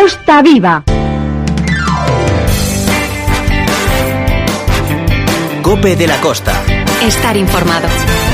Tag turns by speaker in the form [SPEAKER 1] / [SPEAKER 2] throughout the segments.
[SPEAKER 1] Costa Viva.
[SPEAKER 2] COPE de la Costa.
[SPEAKER 3] Estar informado.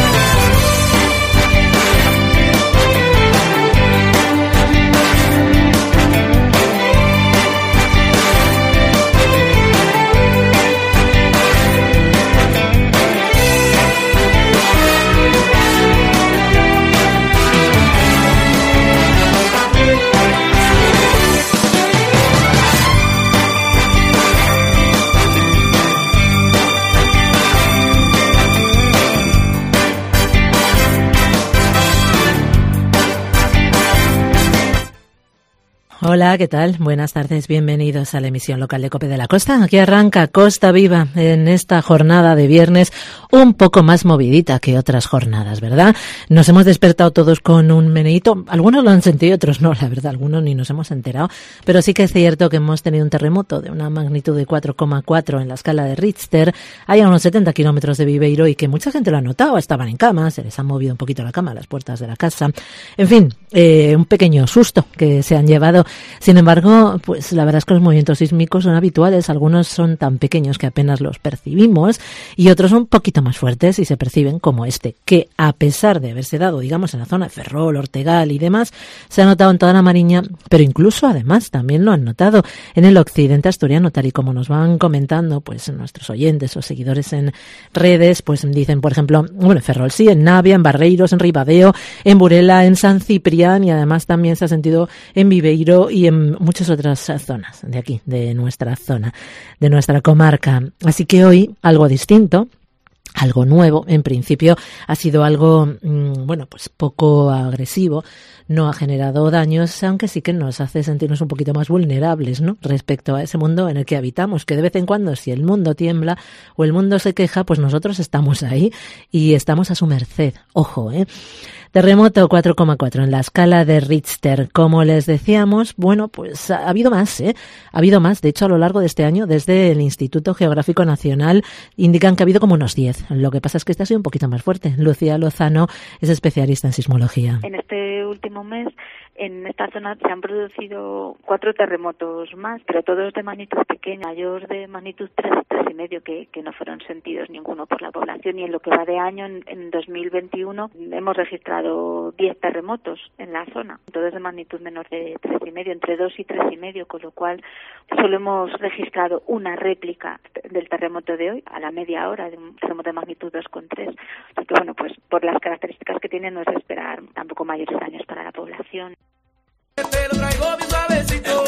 [SPEAKER 4] Hola, ¿qué tal? Buenas tardes, bienvenidos a la emisión local de COPE de la Costa. Aquí arranca Costa Viva en esta jornada de viernes un poco más movidita que otras jornadas, ¿verdad? Nos hemos despertado todos con un meneíto. Algunos lo han sentido, otros no, la verdad, algunos ni nos hemos enterado. Pero sí que es cierto que hemos tenido un terremoto de una magnitud de 4,4 en la escala de Richter, hay a unos 70 kilómetros de Viveiro y que mucha gente lo ha notado. Estaban en cama, se les ha movido un poquito la cama a las puertas de la casa. En fin, un pequeño susto que se han llevado. Sin embargo, pues la verdad es que los movimientos sísmicos son habituales. Algunos son tan pequeños que apenas los percibimos y otros son un poquito más fuertes y se perciben como este, que a pesar de haberse dado, digamos, en la zona de Ferrol, Ortegal y demás, se ha notado en toda la Mariña, pero incluso además también lo han notado en el occidente asturiano, tal y como nos van comentando pues nuestros oyentes o seguidores en redes, pues dicen, por ejemplo, bueno, en Ferrol sí, en Navia, en Barreiros, en Ribadeo, en Burela, en San Ciprián y además también se ha sentido en Viveiro y en muchas otras zonas de aquí, de nuestra zona, de nuestra comarca. Así que hoy algo distinto, algo nuevo. En principio ha sido algo, bueno, pues poco agresivo, no ha generado daños, aunque sí que nos hace sentirnos un poquito más vulnerables, ¿no?, respecto a ese mundo en el que habitamos, que de vez en cuando, si el mundo tiembla o el mundo se queja, pues nosotros estamos ahí y estamos a su merced. Ojo, Terremoto 4,4 en la escala de Richter. Como les decíamos, bueno, pues ha habido más, Ha habido más. De hecho, a lo largo de este año, desde el Instituto Geográfico Nacional, indican que ha habido como unos 10. Lo que pasa es que este ha sido un poquito más fuerte. Lucía Lozano es especialista en sismología.
[SPEAKER 5] En este último mes, en esta zona se han producido 4 terremotos más, pero todos de magnitud pequeña, mayor de magnitud 3, 3,5, que no fueron sentidos ninguno por la población. Y en lo que va de año, en 2021, hemos registrado 10 terremotos en la zona, todos de magnitud menor de 3,5, entre 2 y 3,5, con lo cual solo hemos registrado una réplica del terremoto de hoy, a la media hora, de un terremoto de magnitud 2,3. Así que, bueno, pues por las características que tiene no es de esperar tampoco mayores daños para la población.
[SPEAKER 6] Te lo traigo bien suavecito,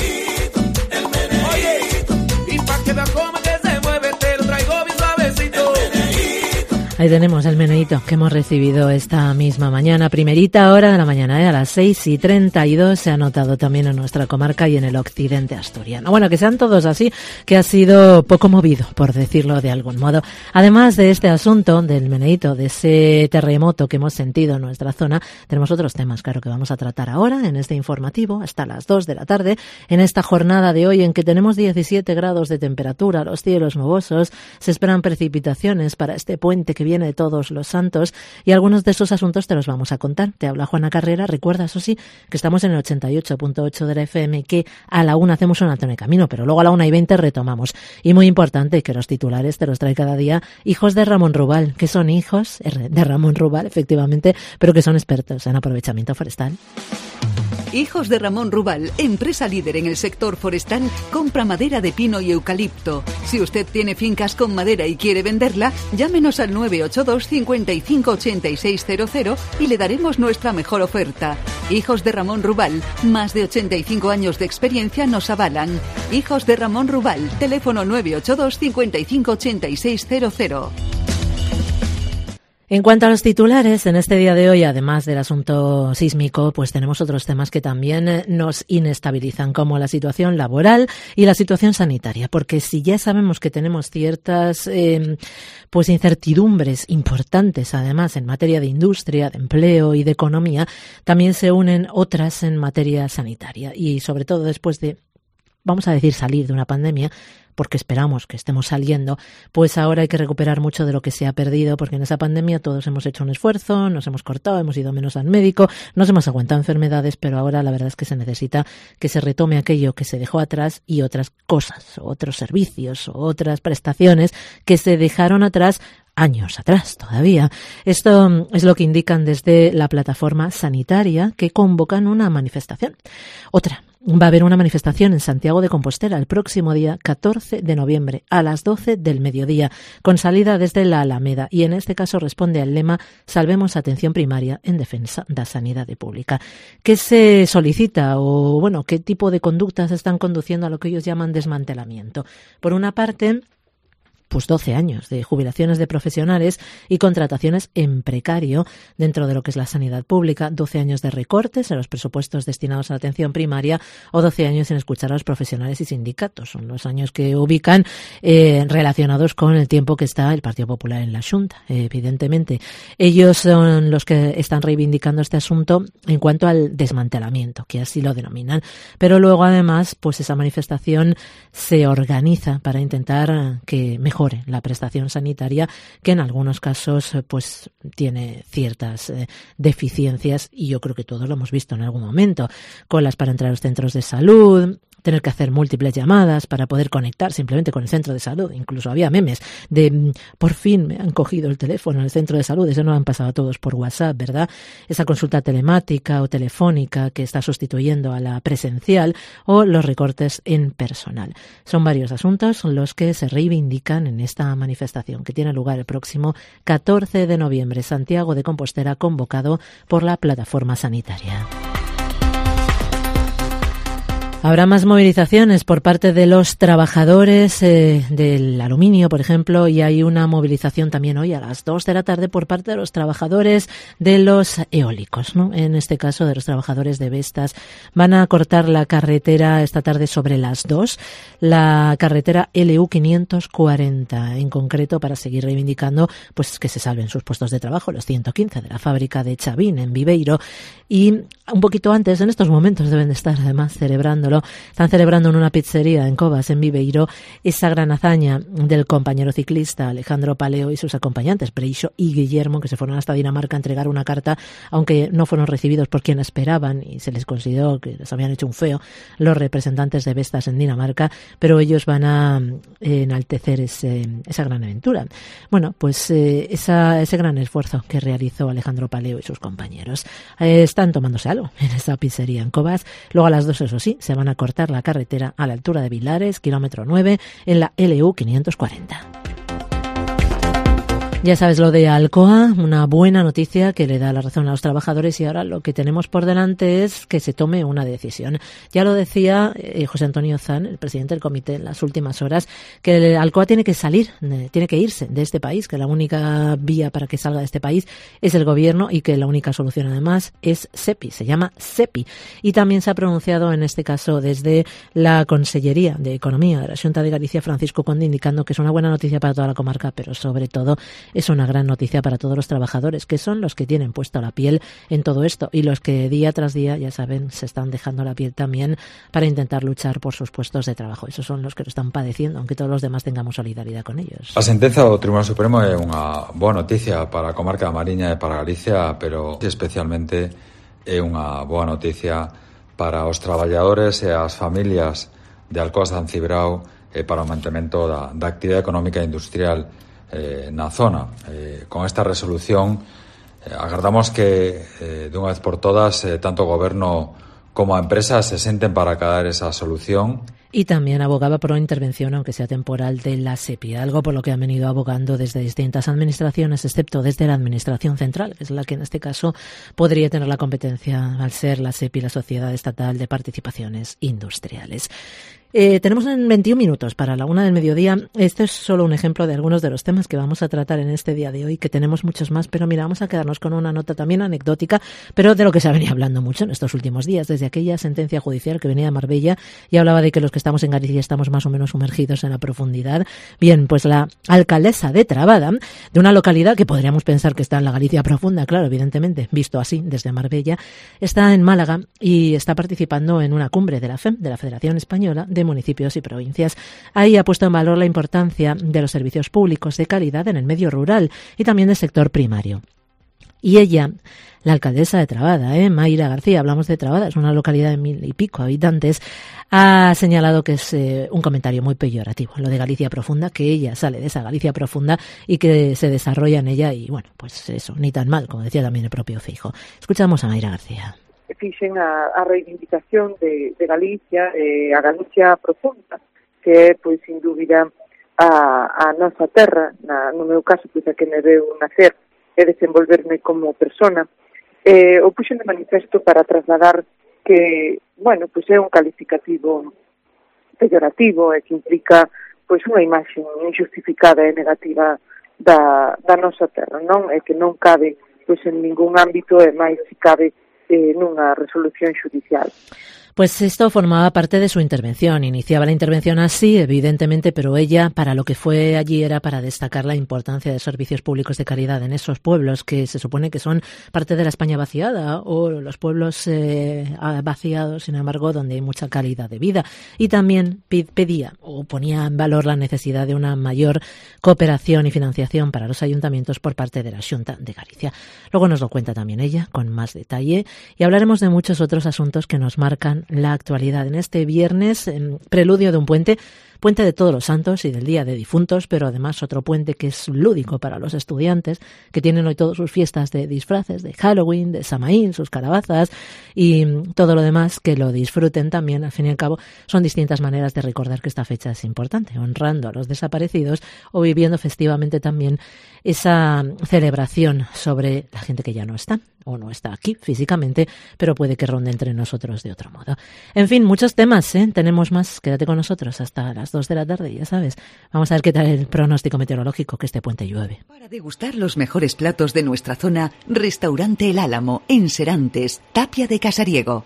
[SPEAKER 6] el meneíto, y pa' que veas cómo que se mueve, te lo traigo bien suavecito.
[SPEAKER 4] Ahí tenemos el meneíto que hemos recibido esta misma mañana, primerita hora de la mañana, a las 6:32, se ha notado también en nuestra comarca y en el occidente asturiano. Bueno, que sean todos así, que ha sido poco movido, por decirlo de algún modo. Además de este asunto del meneíto, de ese terremoto que hemos sentido en nuestra zona, tenemos otros temas, claro, que vamos a tratar ahora en este informativo hasta las 2 de la tarde, en esta jornada de hoy en que tenemos 17 grados de temperatura, los cielos nubosos, se esperan precipitaciones para este puente que viene de Todos los Santos y algunos de esos asuntos te los vamos a contar. Te habla Juana Carrera. Recuerda, eso sí, que estamos en el 88.8 de la FM, que a la 1 hacemos un alto en el camino, pero luego a la 1:20 retomamos. Y muy importante, que los titulares te los trae cada día hijos de Ramón Rubal, que son hijos de Ramón Rubal, efectivamente, pero que son expertos en aprovechamiento forestal.
[SPEAKER 7] Hijos de Ramón Rubal, empresa líder en el sector forestal, compra madera de pino y eucalipto. Si usted tiene fincas con madera y quiere venderla, llámenos al 982 55 8600 y le daremos nuestra mejor oferta. Hijos de Ramón Rubal, más de 85 años de experiencia nos avalan. Hijos de Ramón Rubal, teléfono 982 55 8600.
[SPEAKER 4] En cuanto a los titulares, en este día de hoy, además del asunto sísmico, pues tenemos otros temas que también nos inestabilizan, como la situación laboral y la situación sanitaria, porque si ya sabemos que tenemos ciertas pues incertidumbres importantes, además, en materia de industria, de empleo y de economía, también se unen otras en materia sanitaria y sobre todo después de vamos a decir, salir de una pandemia, porque esperamos que estemos saliendo, pues ahora hay que recuperar mucho de lo que se ha perdido, porque en esa pandemia todos hemos hecho un esfuerzo, nos hemos cortado, hemos ido menos al médico, nos hemos aguantado enfermedades, pero ahora la verdad es que se necesita que se retome aquello que se dejó atrás y otras cosas, otros servicios, otras prestaciones que se dejaron atrás años atrás todavía. Esto es lo que indican desde la plataforma sanitaria, que convocan una manifestación. Otra. Va a haber una manifestación en Santiago de Compostela el próximo día 14 de noviembre a las 12 del mediodía, con salida desde la Alameda, y en este caso responde al lema Salvemos a atención primaria en defensa da sanidade pública. ¿Qué se solicita o, bueno, qué tipo de conductas están conduciendo a lo que ellos llaman desmantelamiento? Por una parte, pues 12 años de jubilaciones de profesionales y contrataciones en precario dentro de lo que es la sanidad pública, 12 años de recortes en los presupuestos destinados a la atención primaria o 12 años sin escuchar a los profesionales y sindicatos. Son los años que ubican relacionados con el tiempo que está el Partido Popular en la Xunta. Evidentemente, ellos son los que están reivindicando este asunto en cuanto al desmantelamiento, que así lo denominan. Pero luego, además, pues esa manifestación se organiza para intentar que mejore la prestación sanitaria, que en algunos casos pues tiene ciertas deficiencias, y yo creo que todos lo hemos visto en algún momento. Colas para entrar a los centros de salud, tener que hacer múltiples llamadas para poder conectar simplemente con el centro de salud. Incluso había memes de por fin me han cogido el teléfono en el centro de salud. Eso no han pasado a todos por WhatsApp, ¿verdad? Esa consulta telemática o telefónica que está sustituyendo a la presencial, o los recortes en personal. Son varios asuntos los que se reivindican en esta manifestación que tiene lugar el próximo 14 de noviembre, Santiago de Compostela, convocado por la plataforma sanitaria. Habrá más movilizaciones por parte de los trabajadores del aluminio, por ejemplo, y hay una movilización también hoy a las 2 de la tarde por parte de los trabajadores de los eólicos, ¿no? En este caso, de los trabajadores de Vestas. Van a cortar la carretera esta tarde sobre las 2, la carretera LU 540, en concreto, para seguir reivindicando pues que se salven sus puestos de trabajo, los 115 de la fábrica de Chavín en Viveiro. Y un poquito antes, en estos momentos deben de estar además celebrándolo, están celebrando en una pizzería en Covas, en Viveiro, esa gran hazaña del compañero ciclista Alejandro Paleo y sus acompañantes, Preixo y Guillermo, que se fueron hasta Dinamarca a entregar una carta, aunque no fueron recibidos por quien esperaban y se les consideró que les habían hecho un feo los representantes de Vestas en Dinamarca, pero ellos van a enaltecer esa gran aventura. Bueno, pues ese gran esfuerzo que realizó Alejandro Paleo y sus compañeros. Están tomándose algo en esa pizzería en Covas. Luego a las 2, eso sí, se van a cortar la carretera a la altura de Vilares, kilómetro 9, en la LU 540. Ya sabes lo de Alcoa, una buena noticia que le da la razón a los trabajadores, y ahora lo que tenemos por delante es que se tome una decisión. Ya lo decía José Antonio Zan, el presidente del comité, en las últimas horas, que Alcoa tiene que salir, tiene que irse de este país, que la única vía para que salga de este país es el gobierno y que la única solución además es SEPI, se llama SEPI. Y también se ha pronunciado en este caso desde la Consellería de Economía de la Xunta de Galicia, Francisco Conde, indicando que es una buena noticia para toda la comarca, pero sobre todo es una gran noticia para todos los trabajadores, que son los que tienen puesto la piel en todo esto y los que día tras día, ya saben, se están dejando la piel también para intentar luchar por sus puestos de trabajo. Esos son los que lo están padeciendo, aunque todos los demás tengamos solidaridad con ellos.
[SPEAKER 1] A sentenza do Tribunal Supremo é unha boa noticia para a comarca da Mariña e para Galicia, pero especialmente é unha boa noticia para os traballadores e as familias de Alcoa San Cibrao e para o mantemento da actividade económica e industrial na zona. Con esta resolución agardamos que de unha vez por todas tanto o goberno como a empresa se senten para acabar esa solución.
[SPEAKER 4] Y también abogaba por una intervención, aunque sea temporal, de la SEPI, algo por lo que han venido abogando desde distintas administraciones, excepto desde la Administración Central, que es la que en este caso podría tener la competencia al ser la SEPI, la Sociedad Estatal de Participaciones Industriales. Tenemos 21 minutos para la 1 del mediodía. Este es solo un ejemplo de algunos de los temas que vamos a tratar en este día de hoy, que tenemos muchos más, pero mira, vamos a quedarnos con una nota también anecdótica, pero de lo que se ha venido hablando mucho en estos últimos días, desde aquella sentencia judicial que venía de Marbella y hablaba de que los que estamos en Galicia estamos más o menos sumergidos en la profundidad. Bien, pues la alcaldesa de Trabada, de una localidad que podríamos pensar que está en la Galicia profunda, claro, evidentemente, visto así desde Marbella, está en Málaga y está participando en una cumbre de la FEM, de la Federación Española de de municipios y provincias. Ahí ha puesto en valor la importancia de los servicios públicos de calidad en el medio rural y también del sector primario. Y ella, la alcaldesa de Trabada, Mayra García, hablamos de Trabada, es una localidad de 1.000 y pico habitantes, ha señalado que es un comentario muy peyorativo, lo de Galicia profunda, que ella sale de esa Galicia profunda y que se desarrolla en ella y, bueno, pues eso, ni tan mal, como decía también el propio Feijóo. Escuchamos a Mayra García.
[SPEAKER 3] Fixen a reivindicación de Galicia, a Galicia profunda, que é, pois, sin dúbida, a nosa terra, no meu caso, pois, a que me veu nacer e desenvolverme como persona, o puxen de manifesto para trasladar que, bueno, pois é un calificativo peyorativo e que implica, pois, unha imaxe injustificada e negativa da nosa terra, non? E que non cabe, pois, en ningún ámbito e máis se cabe nunha resolución judicial.
[SPEAKER 4] Pues esto formaba parte de su intervención. Iniciaba la intervención así, evidentemente, pero ella, para lo que fue allí, era para destacar la importancia de servicios públicos de calidad en esos pueblos que se supone que son parte de la España vaciada o los pueblos vaciados, sin embargo, donde hay mucha calidad de vida. Y también pedía o ponía en valor la necesidad de una mayor cooperación y financiación para los ayuntamientos por parte de la Xunta de Galicia. Luego nos lo cuenta también ella, con más detalle, y hablaremos de muchos otros asuntos que nos marcan la actualidad en este viernes, en preludio de un puente de Todos los Santos y del Día de Difuntos, pero además otro puente que es lúdico para los estudiantes, que tienen hoy todas sus fiestas de disfraces, de Halloween, de Samaín, sus calabazas y todo lo demás, que lo disfruten también. Al fin y al cabo, son distintas maneras de recordar que esta fecha es importante, honrando a los desaparecidos o viviendo festivamente también esa celebración sobre la gente que ya no está o no está aquí físicamente, pero puede que ronde entre nosotros de otro modo. En fin, muchos temas, tenemos más. Quédate con nosotros hasta las 2 de la tarde, ya sabes. Vamos a ver qué tal el pronóstico meteorológico, que este puente llueve.
[SPEAKER 7] Para degustar los mejores platos de nuestra zona, Restaurante El Álamo, en Serantes, Tapia de Casariego.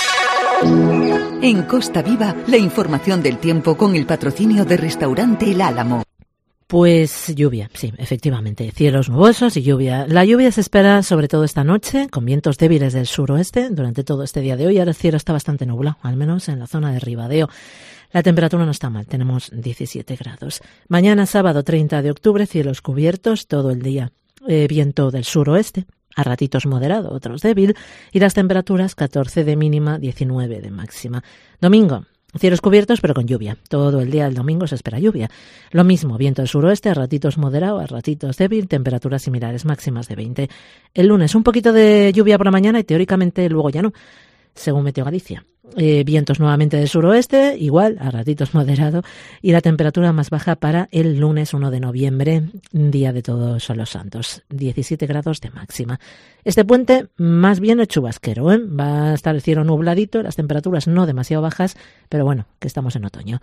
[SPEAKER 7] En Costa Viva, la información del tiempo con el patrocinio de Restaurante El Álamo.
[SPEAKER 4] Pues lluvia, sí, efectivamente, cielos nubosos y lluvia. La lluvia se espera sobre todo esta noche, con vientos débiles del suroeste durante todo este día de hoy. Ahora el cielo está bastante nublado, al menos en la zona de Ribadeo. La temperatura no está mal, tenemos 17 grados. Mañana sábado 30 de octubre, cielos cubiertos todo el día. Viento del suroeste, a ratitos moderado, otros débil, y las temperaturas 14 de mínima, 19 de máxima. Domingo, cielos cubiertos pero con lluvia. Todo el día del domingo se espera lluvia. Lo mismo, viento del suroeste, a ratitos moderado, a ratitos débil, temperaturas similares, máximas de 20. El lunes un poquito de lluvia por la mañana y teóricamente luego ya no, según Meteo Galicia. Vientos nuevamente del suroeste, igual, a ratitos moderado, y la temperatura más baja para el lunes 1 de noviembre, día de Todos los Santos, 17 grados de máxima. Este puente más bien es chubasquero, va a estar el cielo nubladito, las temperaturas no demasiado bajas, pero bueno, que estamos en otoño.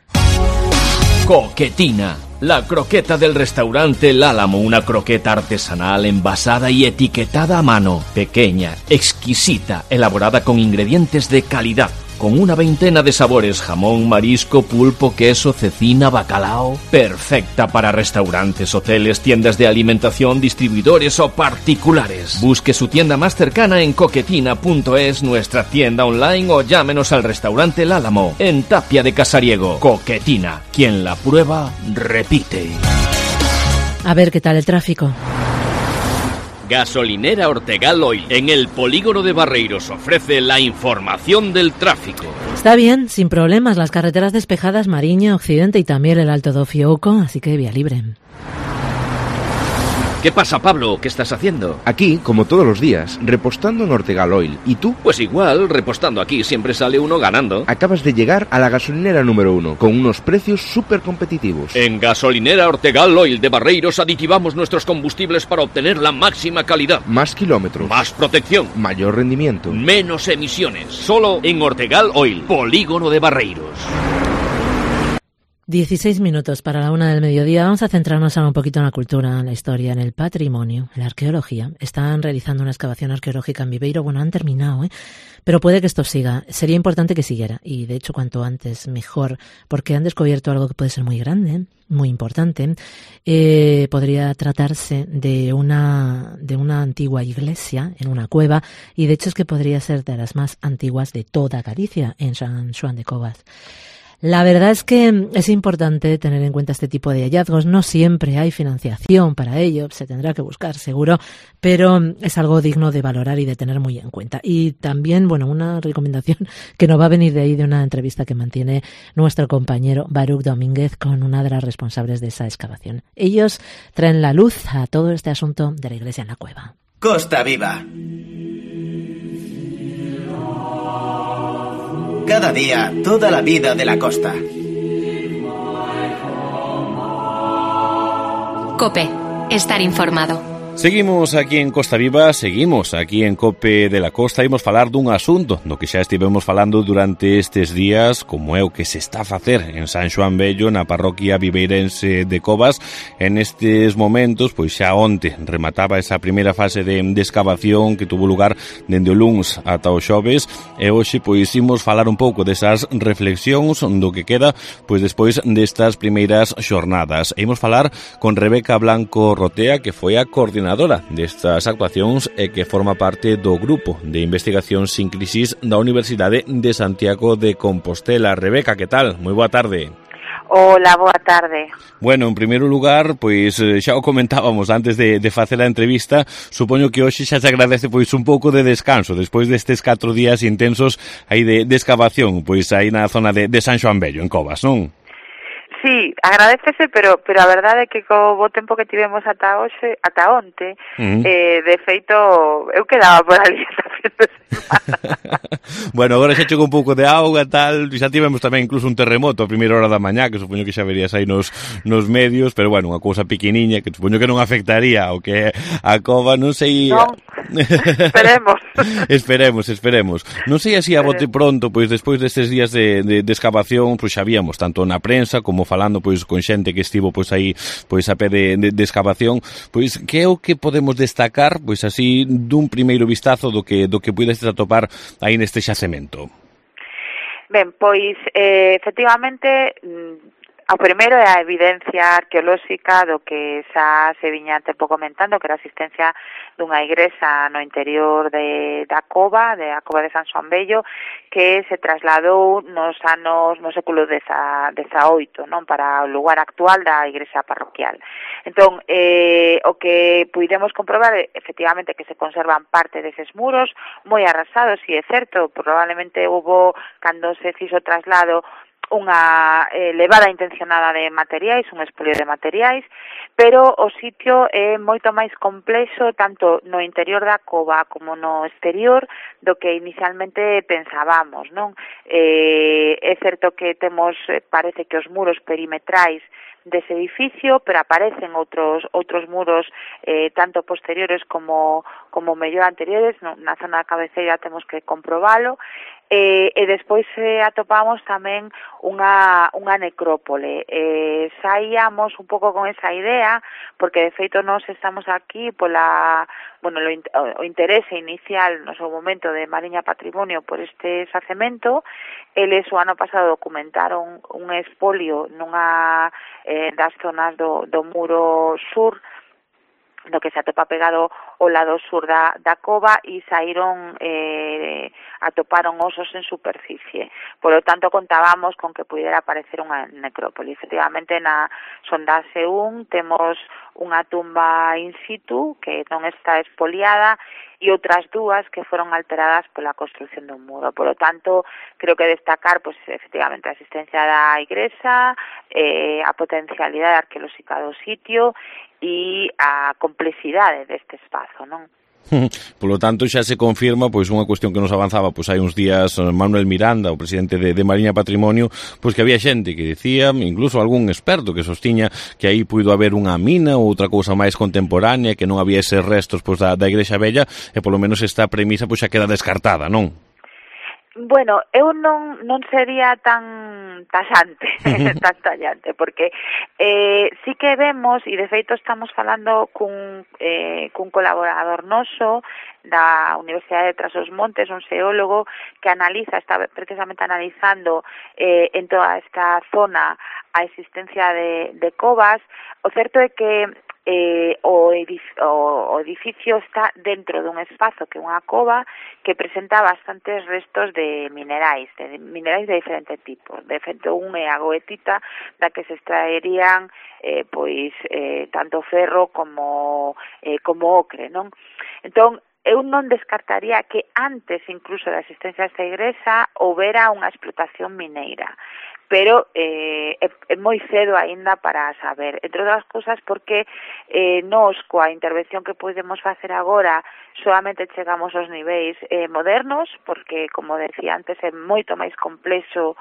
[SPEAKER 8] Coquetina, la croqueta del restaurante El Álamo, una croqueta artesanal envasada y etiquetada a mano, pequeña, exquisita, elaborada con ingredientes de calidad, con una veintena de sabores: jamón, marisco, pulpo, queso, cecina, bacalao. Perfecta para restaurantes, hoteles, tiendas de alimentación, distribuidores o particulares. Busque su tienda más cercana en coquetina.es, nuestra tienda online, o llámenos al restaurante El Álamo, en Tapia de Casariego. Coquetina, quien la prueba, repite.
[SPEAKER 4] A ver qué tal el tráfico.
[SPEAKER 8] Gasolinera Ortegal Oil, en el polígono de Barreiros, ofrece la información del tráfico.
[SPEAKER 4] Está bien, sin problemas, las carreteras despejadas, Mariña, Occidente y también el Alto do Fiouco, así que vía libre.
[SPEAKER 8] ¿Qué pasa, Pablo? ¿Qué estás haciendo?
[SPEAKER 9] Aquí, como todos los días, repostando en Ortegal Oil. ¿Y tú?
[SPEAKER 8] Pues igual, repostando aquí, siempre sale uno ganando.
[SPEAKER 9] Acabas de llegar a la gasolinera número 1, con unos precios súper competitivos.
[SPEAKER 8] En Gasolinera Ortegal Oil de Barreiros aditivamos nuestros combustibles para obtener la máxima calidad.
[SPEAKER 9] Más kilómetros.
[SPEAKER 8] Más protección.
[SPEAKER 9] Mayor rendimiento.
[SPEAKER 8] Menos emisiones. Solo en Ortegal Oil, polígono de Barreiros.
[SPEAKER 4] 16 minutos para la 1 del mediodía. Vamos a centrarnos ahora un poquito en la cultura, en la historia, en el patrimonio, en la arqueología. Están realizando una excavación arqueológica en Viveiro. Bueno, han terminado, pero puede que esto siga. Sería importante que siguiera, y de hecho cuanto antes mejor, porque han descubierto algo que puede ser muy grande, muy importante. Podría tratarse de una antigua iglesia en una cueva, y de hecho es que podría ser de las más antiguas de toda Galicia, en San Xoán de Covas. La verdad es que es importante tener en cuenta este tipo de hallazgos. No siempre hay financiación para ello, se tendrá que buscar seguro, pero es algo digno de valorar y de tener muy en cuenta. Y también, bueno, una recomendación que nos va a venir de ahí de una entrevista que mantiene nuestro compañero Baruch Domínguez con una de las responsables de esa excavación. Ellos traen la luz a todo este asunto de la iglesia en la cueva.
[SPEAKER 2] Costa Viva. Cada día, toda la vida de la costa.
[SPEAKER 10] COPE. Estar informado.
[SPEAKER 8] Seguimos aquí en Costa Viva, seguimos aquí en COPE de la Costa. Imos falar dun asunto do que xa estivemos falando durante estes días, como é o que se está a facer en San Xoán Vello, na parroquia viveirense de Covas. En estes momentos, pois xa onte remataba esa primeira fase de excavación que tuvo lugar dende o luns ata o xoves, e hoxe pois imos falar un pouco desas reflexións do que queda pois despois destas primeiras xornadas. E imos falar con Rebeca Blanco Rotea, que foi a coordinadora destas actuacións e que forma parte do grupo de investigación sin crisis da Universidade de Santiago de Compostela. Rebeca, que tal? Moi boa tarde.
[SPEAKER 5] Hola, boa tarde.
[SPEAKER 8] Bueno, en primeiro lugar, pois xa o comentábamos antes de facer a entrevista, supoño que hoxe xa se agradece pois un pouco de descanso despois destes 4 días intensos aí de excavación, pois aí na zona de San Xoán Vello, en Covas, non?
[SPEAKER 5] Sí, agradecese, pero a verdade é que co bo tempo que tivemos ata onte, de feito, eu quedaba por ali esta fin de semana.
[SPEAKER 8] Bueno, agora xa chegou un pouco de auga, tal, e xa tivemos tamén incluso un terremoto a primeira hora da mañá, que supoño que xa verías aí nos medios, pero bueno, unha cousa pequeniña que supoño que non afectaría ao que é a cova, non sei...
[SPEAKER 5] Non,
[SPEAKER 8] Esperemos. Non sei así a bote pronto, pois despois destes días de excavación, pois xa víamos tanto na prensa como falando pois con xente que estivo pois aí pois a pé de excavación, pois que é o que podemos destacar, pois así dun primeiro vistazo do que puidestes atopar aí neste xacemento.
[SPEAKER 5] Ben, pois efectivamente o primeiro é a evidencia arqueolóxica do que xa se viña tempo comentando, que era a existencia dunha igrexa no interior da cova de San Xoán Vello, que se trasladou no século XVIII, non, para o lugar actual da igrexa parroquial. Entón, o que puidemos comprobar efectivamente que se conservan parte deses muros moi arrasados, e é certo, probablemente hubo, cando se fixo o traslado, unha levada intencionada de materiais, un expolio de materiais, pero o sitio é moito máis complexo tanto no interior da cova como no exterior do que inicialmente pensábamos, non? É certo que temos, parece que os muros perimetrais dese edificio, pero aparecen outros muros tanto posteriores como mellor anteriores, na zona da cabeceira temos que comprobalo, e despois atopamos tamén unha necrópole. Saíamos un pouco con esa idea, porque de feito nós estamos aquí o interese inicial no seu momento de Mariña Patrimonio por este xacemento. Eles o ano pasado documentaron un expolio nunha das zonas do muro sur, do que se atopa pegado ao lado sur da cova, e saíron atoparon osos en superficie. Por lo tanto, contábamos con que pudiera aparecer unha necrópole. Efectivamente, na sondase 1 temos unha tumba in situ que non está expoliada e outras dúas que foron alteradas pola construción dun muro. Por lo tanto, creo que destacar, pues, efectivamente, a existencia da igrexa, a potencialidade arqueolóxica do sitio e a complexidade deste espazo, non?
[SPEAKER 8] Polo tanto, xa se confirma pois unha cuestión que nos avanzaba pois hai uns días Manuel Miranda, o presidente de Mariña Patrimonio, pois que había xente que dicía, incluso algún experto que sostiña que aí puido haber unha mina ou outra cousa máis contemporánea, que non había eses restos pois da igrexa vella, e polo menos esta premisa pois xa queda descartada, non?
[SPEAKER 5] Bueno, eu non sería tan taxante, tan tallante, porque sí que vemos, e de feito estamos falando cun colaborador noso da Universidade de Trás-os-Montes, un xeólogo que está precisamente analizando en toda esta zona a existencia de covas. O certo é que o edificio está dentro dun espazo que é unha cova que presenta bastantes restos de minerais de diferente tipo. De feito, un é a goetita da que se extraerían tanto ferro como ocre, non? Entón, eu non descartaría que antes incluso da existencia desta igrexa houbera unha explotación mineira, pero é moi cedo aínda para saber, entre outras cousas porque nós coa intervención que podemos facer agora solamente chegamos aos niveis modernos, porque, como decía antes, é moito máis complexo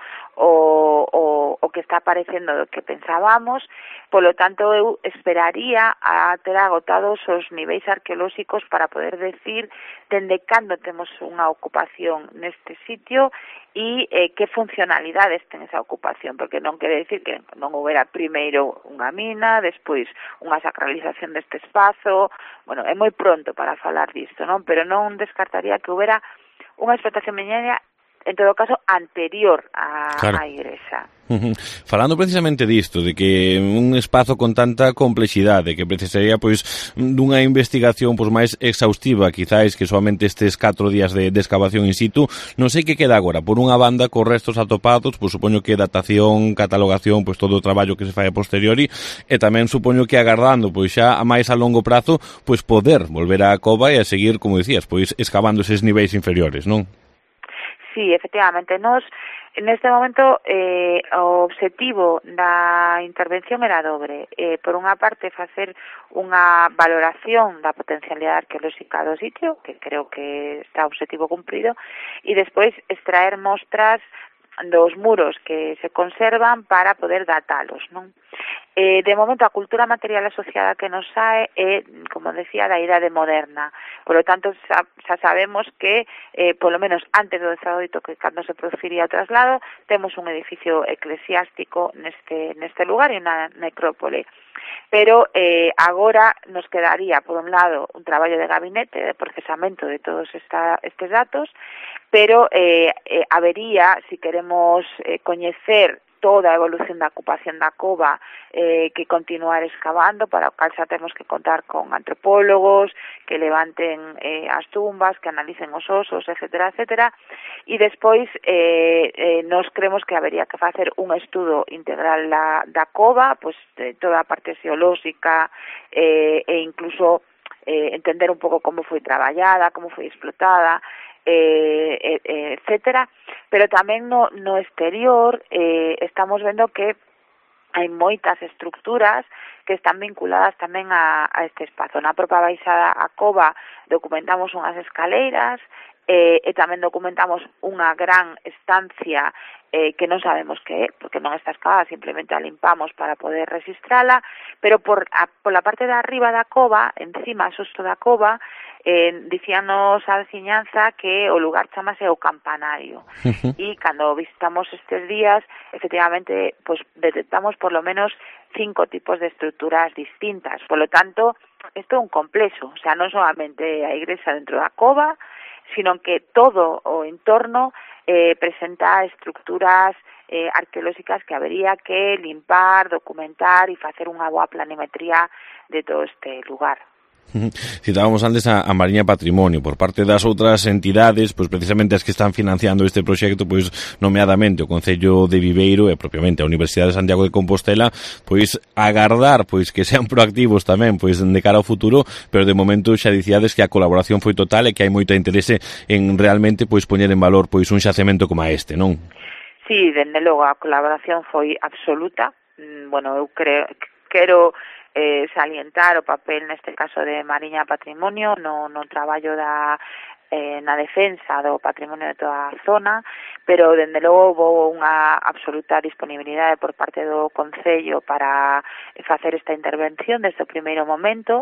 [SPEAKER 5] o que está aparecendo do que pensábamos. Polo tanto, eu esperaría a ter agotados os niveis arqueolóxicos para poder decir dende cando temos unha ocupación neste sitio e que funcionalidades ten esa ocupación, porque non quere decir que non houbera primeiro unha mina, despois unha sacralización deste espazo. Bueno, é moi pronto para falar disto, non? Pero non descartaría que houbera unha explotación mineira, en todo caso, anterior á igrexa.
[SPEAKER 11] Falando precisamente disto, de que un espazo con tanta complexidade que precisaría dunha investigación máis exhaustiva, quizáis que solamente estes 4 días de excavación in situ, non sei que queda agora. Por unha banda, cos restos atopados, supoño que datación, catalogación, todo o traballo que se fai a posteriori, e tamén supoño que agardando xa a máis a longo prazo, poder volver á cova e a seguir, como dicías, excavando eses niveis inferiores, non?
[SPEAKER 5] Sí, efectivamente, neste momento o obxectivo da intervención era dobre. Por unha parte, facer unha valoración da potencialidade arqueolóxica do sitio, que creo que está o obxectivo cumprido, e despois extraer mostras dos muros que se conservan para poder datalos, non? De momento, a cultura material asociada que nos sae é, como decía, da idade moderna. Por lo tanto, xa sabemos que, polo menos antes do 18, que cando se produciría o traslado, temos un edificio eclesiástico neste lugar e unha necrópole. Pero agora nos quedaría, por un lado, un traballo de gabinete de procesamento de todos estes datos, pero habería, si queremos coñecer toda a evolución da ocupación da cova, que continuar excavando, para o cal xa temos que contar con antropólogos que levanten as tumbas, que analicen os osos, etcétera, etcétera, e despois nos creemos que habería que facer un estudo integral da cova, de toda a parte xeolóxica e incluso entender un pouco como foi traballada, como foi explotada, etcétera, pero tamén no exterior estamos vendo que hai moitas estructuras que están vinculadas tamén a este espazo. Na propia baixada a cova documentamos unhas escaleiras e tamén documentamos unha gran estancia que non sabemos que é, porque non está excavada, simplemente a limpamos para poder registrala, pero por la parte de arriba da cova, encima, xusto da cova, dicíanos a veciñanza que o lugar chamase o Campanario. E cando visitamos estes días, efectivamente, detectamos por lo menos 5 tipos de estructuras distintas. Por lo tanto, isto é un complexo, o sea, non solamente a igrexa dentro da cova, sino que todo o entorno presenta estructuras arqueolóxicas que habería que limpar, documentar e facer unha boa planimetría de todo este lugar.
[SPEAKER 11] Citábamos antes a Mariña Patrimonio por parte das outras entidades, precisamente as que están financiando este proxecto, nomeadamente o Concello de Viveiro e propiamente a Universidade de Santiago de Compostela, agardar que sean proactivos tamén de cara ao futuro, pero de momento xa dicíades que a colaboración foi total e que hai moita interese en realmente poñer en valor un xacemento como este, non?
[SPEAKER 5] Sí, dende logo a colaboración foi absoluta. Bueno, eu quero salientar o papel neste caso de Mariña Patrimonio no traballo na defensa do patrimonio de toda a zona, pero dende logo houve unha absoluta disponibilidade por parte do Concello para facer esta intervención desde o primeiro momento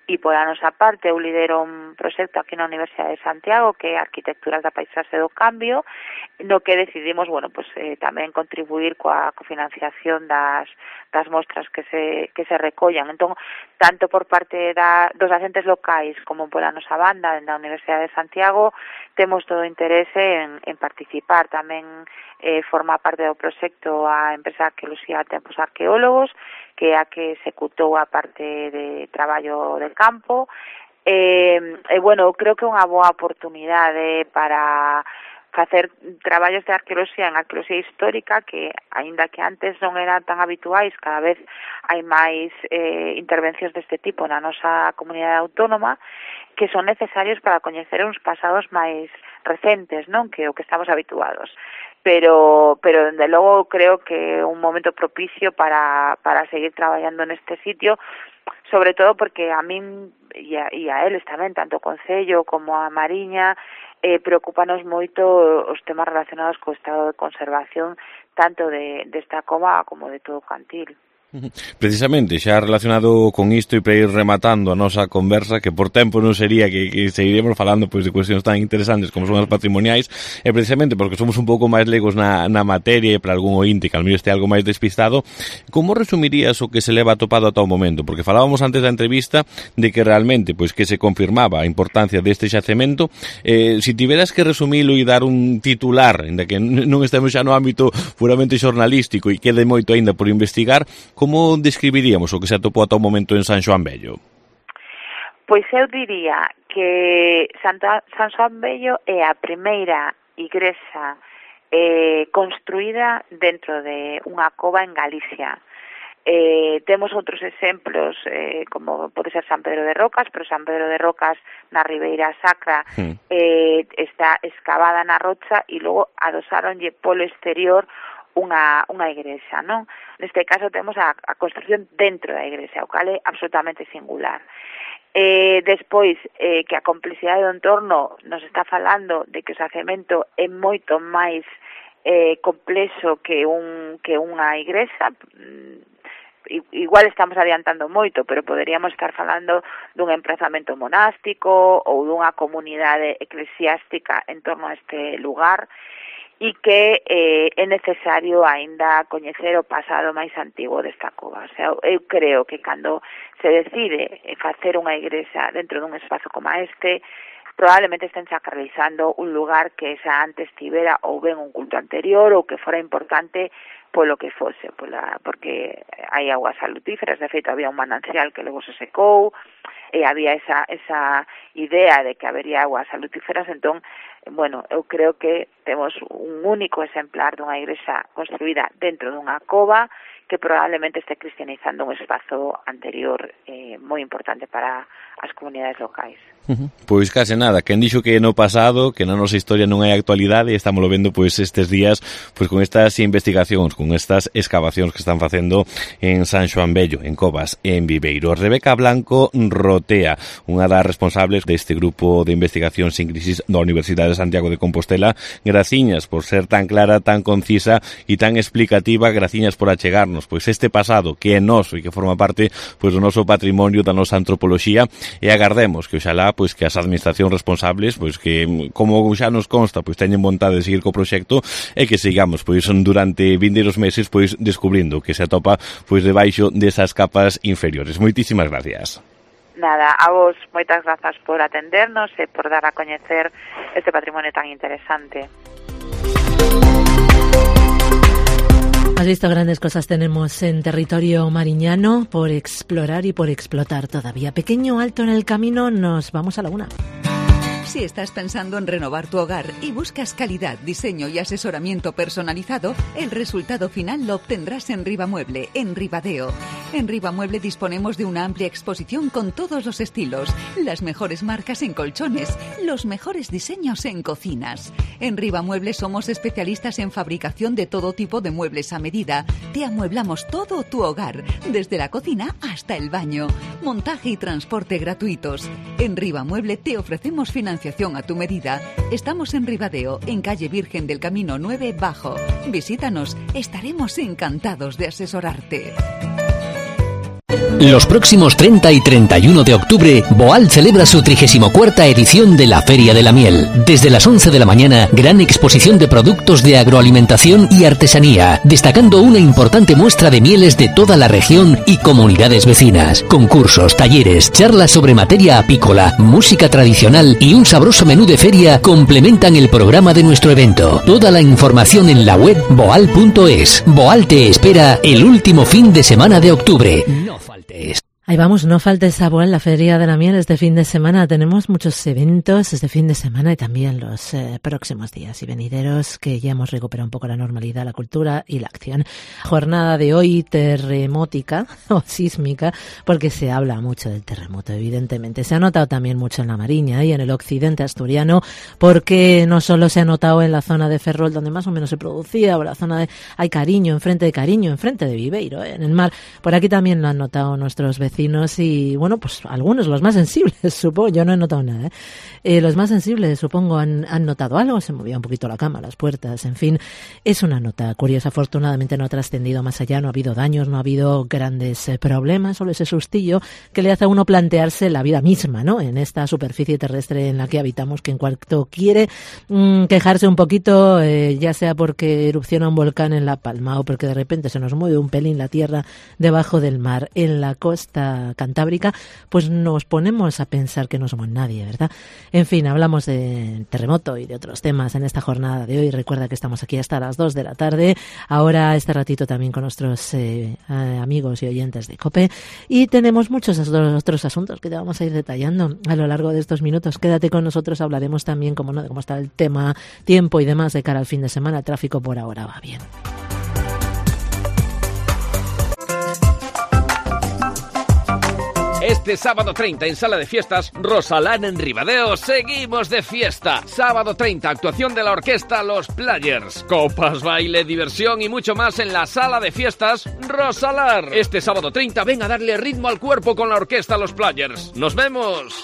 [SPEAKER 5] E pola nosa parte eu lidero un proxecto aquí na Universidade de Santiago que é Arquitecturas da Paisaxe do Cambio, no que decidimos, tamén contribuir coa cofinanciación das mostras que se recollan. Entón, tanto por parte dos agentes locais como pola nosa banda na Universidade de Santiago, temos todo o interese en participar. Tamén forma parte do proxecto a empresa Arqueoloxía Tempos Arqueólogos, que é a que executou a parte de traballo del campo. Creo que é unha boa oportunidade para facer traballos de arqueoloxía en arqueoloxía histórica que, aínda que antes non eran tan habituais, cada vez hai máis intervencións deste tipo na nosa comunidade autónoma que son necesarios para coñecer uns pasados máis recentes, non? Que o que estamos habituados. Pero dende logo creo que é un momento propicio para seguir traballando neste sitio, sobre todo porque a min e a eles tamén, tanto o Concello como a Mariña, preocúpanos moito os temas relacionados co estado de conservación tanto desta cova como de todo o Cantil.
[SPEAKER 11] Precisamente, xa relacionado con isto e para ir rematando a nosa conversa, que por tempo non sería que seguiríamos falando pois de cuestións tan interesantes como son as patrimoniais, e precisamente porque somos un pouco máis legos na materia e para algún ointe que al menos este algo máis despistado, como resumirías o que se leva atopado ata o momento? Porque falábamos antes da entrevista de que realmente pois que se confirmaba a importancia deste xacemento. Se tiveras que resumilo e dar un titular, ainda que non estemos xa no ámbito puramente xornalístico e quede moito aínda por investigar, como describiríamos o que se atopou ata o momento en San Xoán Vello?
[SPEAKER 5] Pois eu diría que San Xoán Vello é a primeira igrexa construída dentro de unha cova en Galicia. Temos outros exemplos, como pode ser San Pedro de Rocas, pero San Pedro de Rocas na Ribeira Sacra está excavada na rocha e logo adosáronlle polo exterior unha igrexa, non? Neste caso temos a construción dentro da igrexa, o cal é absolutamente singular. Despois, que a complexidade do entorno nos está falando de que o xacemento é moito máis complexo que unha igrexa. Igual estamos adiantando moito, pero poderíamos estar falando dun emprazamento monástico ou dunha comunidade eclesiástica en torno a este lugar, e que é necesario aínda coñecer o pasado máis antigo desta cova. O sea, eu creo que cando se decide facer unha igrexa dentro dun espazo como este, probablemente estén sacralizando un lugar que xa antes tivera ou ben un culto anterior ou que fora importante polo que fose, porque hai aguas salutíferas. De feito, había un manancial que logo se secou, e había esa idea de que habería aguas salutíferas. Entón, eu creo que temos un único exemplar dunha igrexa construída dentro dunha cova que probablemente este cristianizando un espazo anterior moi importante para as comunidades locais.
[SPEAKER 11] Pois case nada, quen dixo que no pasado, que na nosa historia non hai actualidade, e estámoslo vendo pois estes días pois con estas investigacións, con estas excavacións que están facendo en San Xoán Vello, en Covas, en Viveiro. Rebeca Blanco Rotea, unha das responsables deste grupo de investigación sin crisis da Universidade de Santiago de Compostela. Graciñas por ser tan clara, tan concisa e tan explicativa, graciñas por achegarnos pois este pasado que é noso e que forma parte pois do noso patrimonio, da nosa antropoloxía, e agardemos que oxalá pois que as administracións responsables pois que, como xa nos consta, pois teñen vontade de seguir co proxecto e que sigamos pois durante vindeiros meses pois descubrindo que se atopa pois debaixo desas capas inferiores. Moitísimas gracias.
[SPEAKER 5] Nada, a vos moitas grazas por atendernos e por dar a coñecer este patrimonio tan interesante.
[SPEAKER 4] Has visto, grandes cosas tenemos en territorio mariñano por explorar y por explotar todavía. Pequeño alto en el camino, nos vamos a la una.
[SPEAKER 7] Si estás pensando en renovar tu hogar y buscas calidad, diseño y asesoramiento personalizado, el resultado final lo obtendrás en Rivamueble, en Ribadeo. En Rivamueble disponemos de una amplia exposición con todos los estilos, las mejores marcas en colchones, los mejores diseños en cocinas. En Rivamueble somos especialistas en fabricación de todo tipo de muebles a medida. Te amueblamos todo tu hogar, desde la cocina hasta el baño. Montaje y transporte gratuitos. En Rivamueble te ofrecemos financiación a tu medida. Estamos en Ribadeo, en calle Virgen del Camino 9 Bajo. Visítanos, estaremos encantados de asesorarte.
[SPEAKER 12] Los próximos 30 y 31 de octubre, Boal celebra su 34ª edición de la Feria de la Miel. Desde las 11 de la mañana, gran exposición de productos de agroalimentación y artesanía, destacando una importante muestra de mieles de toda la región y comunidades vecinas. Concursos, talleres, charlas sobre materia apícola, música tradicional y un sabroso menú de feria complementan el programa de nuestro evento. Toda la información en la web boal.es. Boal te espera el último fin de semana de octubre. No faltes.
[SPEAKER 4] Ahí vamos, no faltes a Boal, la Feria de la Miel este fin de semana. Tenemos muchos eventos este fin de semana y también los próximos días y venideros, que ya hemos recuperado un poco la normalidad, la cultura y la acción. Jornada de hoy terremótica o sísmica, porque se habla mucho del terremoto, evidentemente. Se ha notado también mucho en la Mariña y en el occidente asturiano, porque no solo se ha notado en la zona de Ferrol, donde más o menos se producía, o la zona de Cariño, enfrente de Viveiro, en el mar. Por aquí también lo han notado nuestros vecinos y, bueno, pues algunos, los más sensibles, supongo, yo no he notado nada, los más sensibles, supongo, han notado algo, se movía un poquito la cama, las puertas, en fin, es una nota curiosa. Afortunadamente no ha trascendido más allá, no ha habido daños, no ha habido grandes problemas, solo ese sustillo que le hace a uno plantearse la vida misma, ¿no?, en esta superficie terrestre en la que habitamos, que en cuanto quiere quejarse un poquito, ya sea porque erupciona un volcán en La Palma o porque de repente se nos mueve un pelín la tierra debajo del mar en la costa cantábrica, pues nos ponemos a pensar que no somos nadie, ¿verdad? En fin, hablamos de terremoto y de otros temas en esta jornada de hoy. Recuerda que estamos aquí hasta las 2 de la tarde, ahora este ratito también con nuestros amigos y oyentes de COPE, y tenemos muchos otros asuntos que te vamos a ir detallando a lo largo de estos minutos. Quédate con nosotros, hablaremos también, como no, de cómo está el tema tiempo y demás de cara al fin de semana. El tráfico por ahora va bien.
[SPEAKER 8] Este sábado 30 en Sala de Fiestas Rosalán en Ribadeo, seguimos de fiesta. Sábado 30, actuación de la orquesta Los Players. Copas, baile, diversión y mucho más en la Sala de Fiestas Rosalar. Este sábado 30 ven a darle ritmo al cuerpo con la orquesta Los Players. ¡Nos vemos!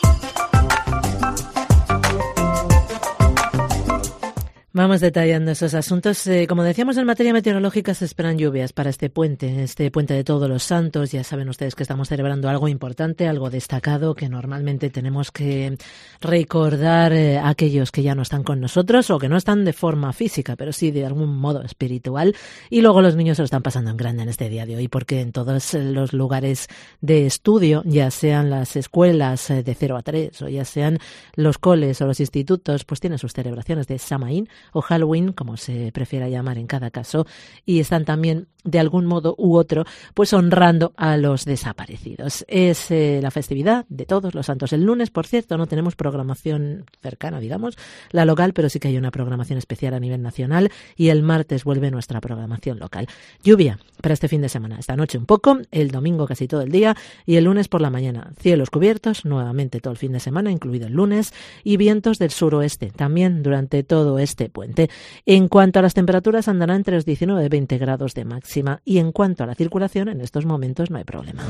[SPEAKER 4] Vamos detallando esos asuntos. Como decíamos, en materia meteorológica se esperan lluvias para este puente de Todos los Santos. Ya saben ustedes que estamos celebrando algo importante, algo destacado, que normalmente tenemos que recordar a aquellos que ya no están con nosotros o que no están de forma física, pero sí de algún modo espiritual. Y luego los niños se lo están pasando en grande en este día de hoy, porque en todos los lugares de estudio, ya sean las escuelas de 0 a 3 o ya sean los coles o los institutos, pues tienen sus celebraciones de Samaín o Halloween, como se prefiera llamar en cada caso, y están también de algún modo u otro pues honrando a los desaparecidos. Es la festividad de Todos los Santos. El lunes, por cierto, no tenemos programación cercana, digamos, la local, pero sí que hay una programación especial a nivel nacional, y el martes vuelve nuestra programación local. Lluvia para este fin de semana, esta noche un poco, el domingo casi todo el día y el lunes por la mañana. Cielos cubiertos nuevamente todo el fin de semana, incluido el lunes, y vientos del suroeste también durante todo este puente. En cuanto a las temperaturas, andarán entre los 19 y 20 grados de máxima, y en cuanto a la circulación, en estos momentos no hay problema.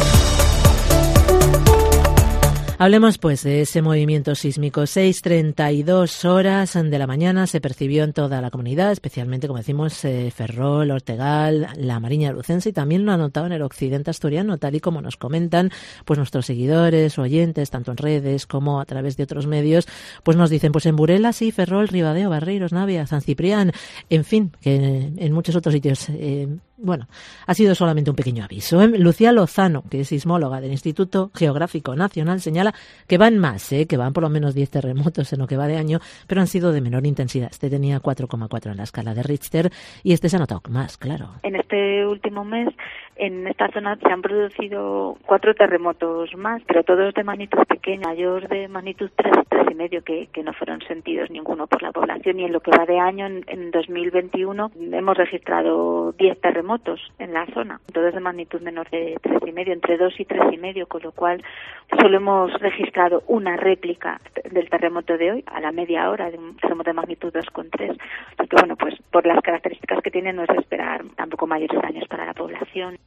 [SPEAKER 4] Hablemos pues de ese movimiento sísmico. 6:32 horas de la mañana se percibió en toda la comunidad, especialmente, como decimos, Ferrol, Ortegal, la Mariña Lucense, y también lo ha notado en el occidente asturiano, tal y como nos comentan pues nuestros seguidores, oyentes, tanto en redes como a través de otros medios. Pues nos dicen, pues en Burela sí, Ferrol, Ribadeo, Barreiros, Navia, San Ciprián, en fin, que en muchos otros sitios. Bueno, ha sido solamente un pequeño aviso. Lucía Lozano, que es sismóloga del Instituto Geográfico Nacional, señala que van más, que van por lo menos 10 terremotos en lo que va de año, pero han sido de menor intensidad. Este tenía 4,4 en la escala de Richter y este se ha notado más, claro.
[SPEAKER 5] En este último mes, en esta zona se han producido 4 terremotos más, pero todos de magnitud pequeña, mayor de magnitud 3,5, que no fueron sentidos ninguno por la población. Y en lo que va de año, en 2021, hemos registrado 10 terremotos en la zona, todos de magnitud menor de 3,5, entre 2 y 3,5, con lo cual solo hemos registrado una réplica del terremoto de hoy a la media hora, de un terremoto de magnitud 2,3. Así que bueno, pues por las características que tiene no es de esperar tampoco mayores daños para la población.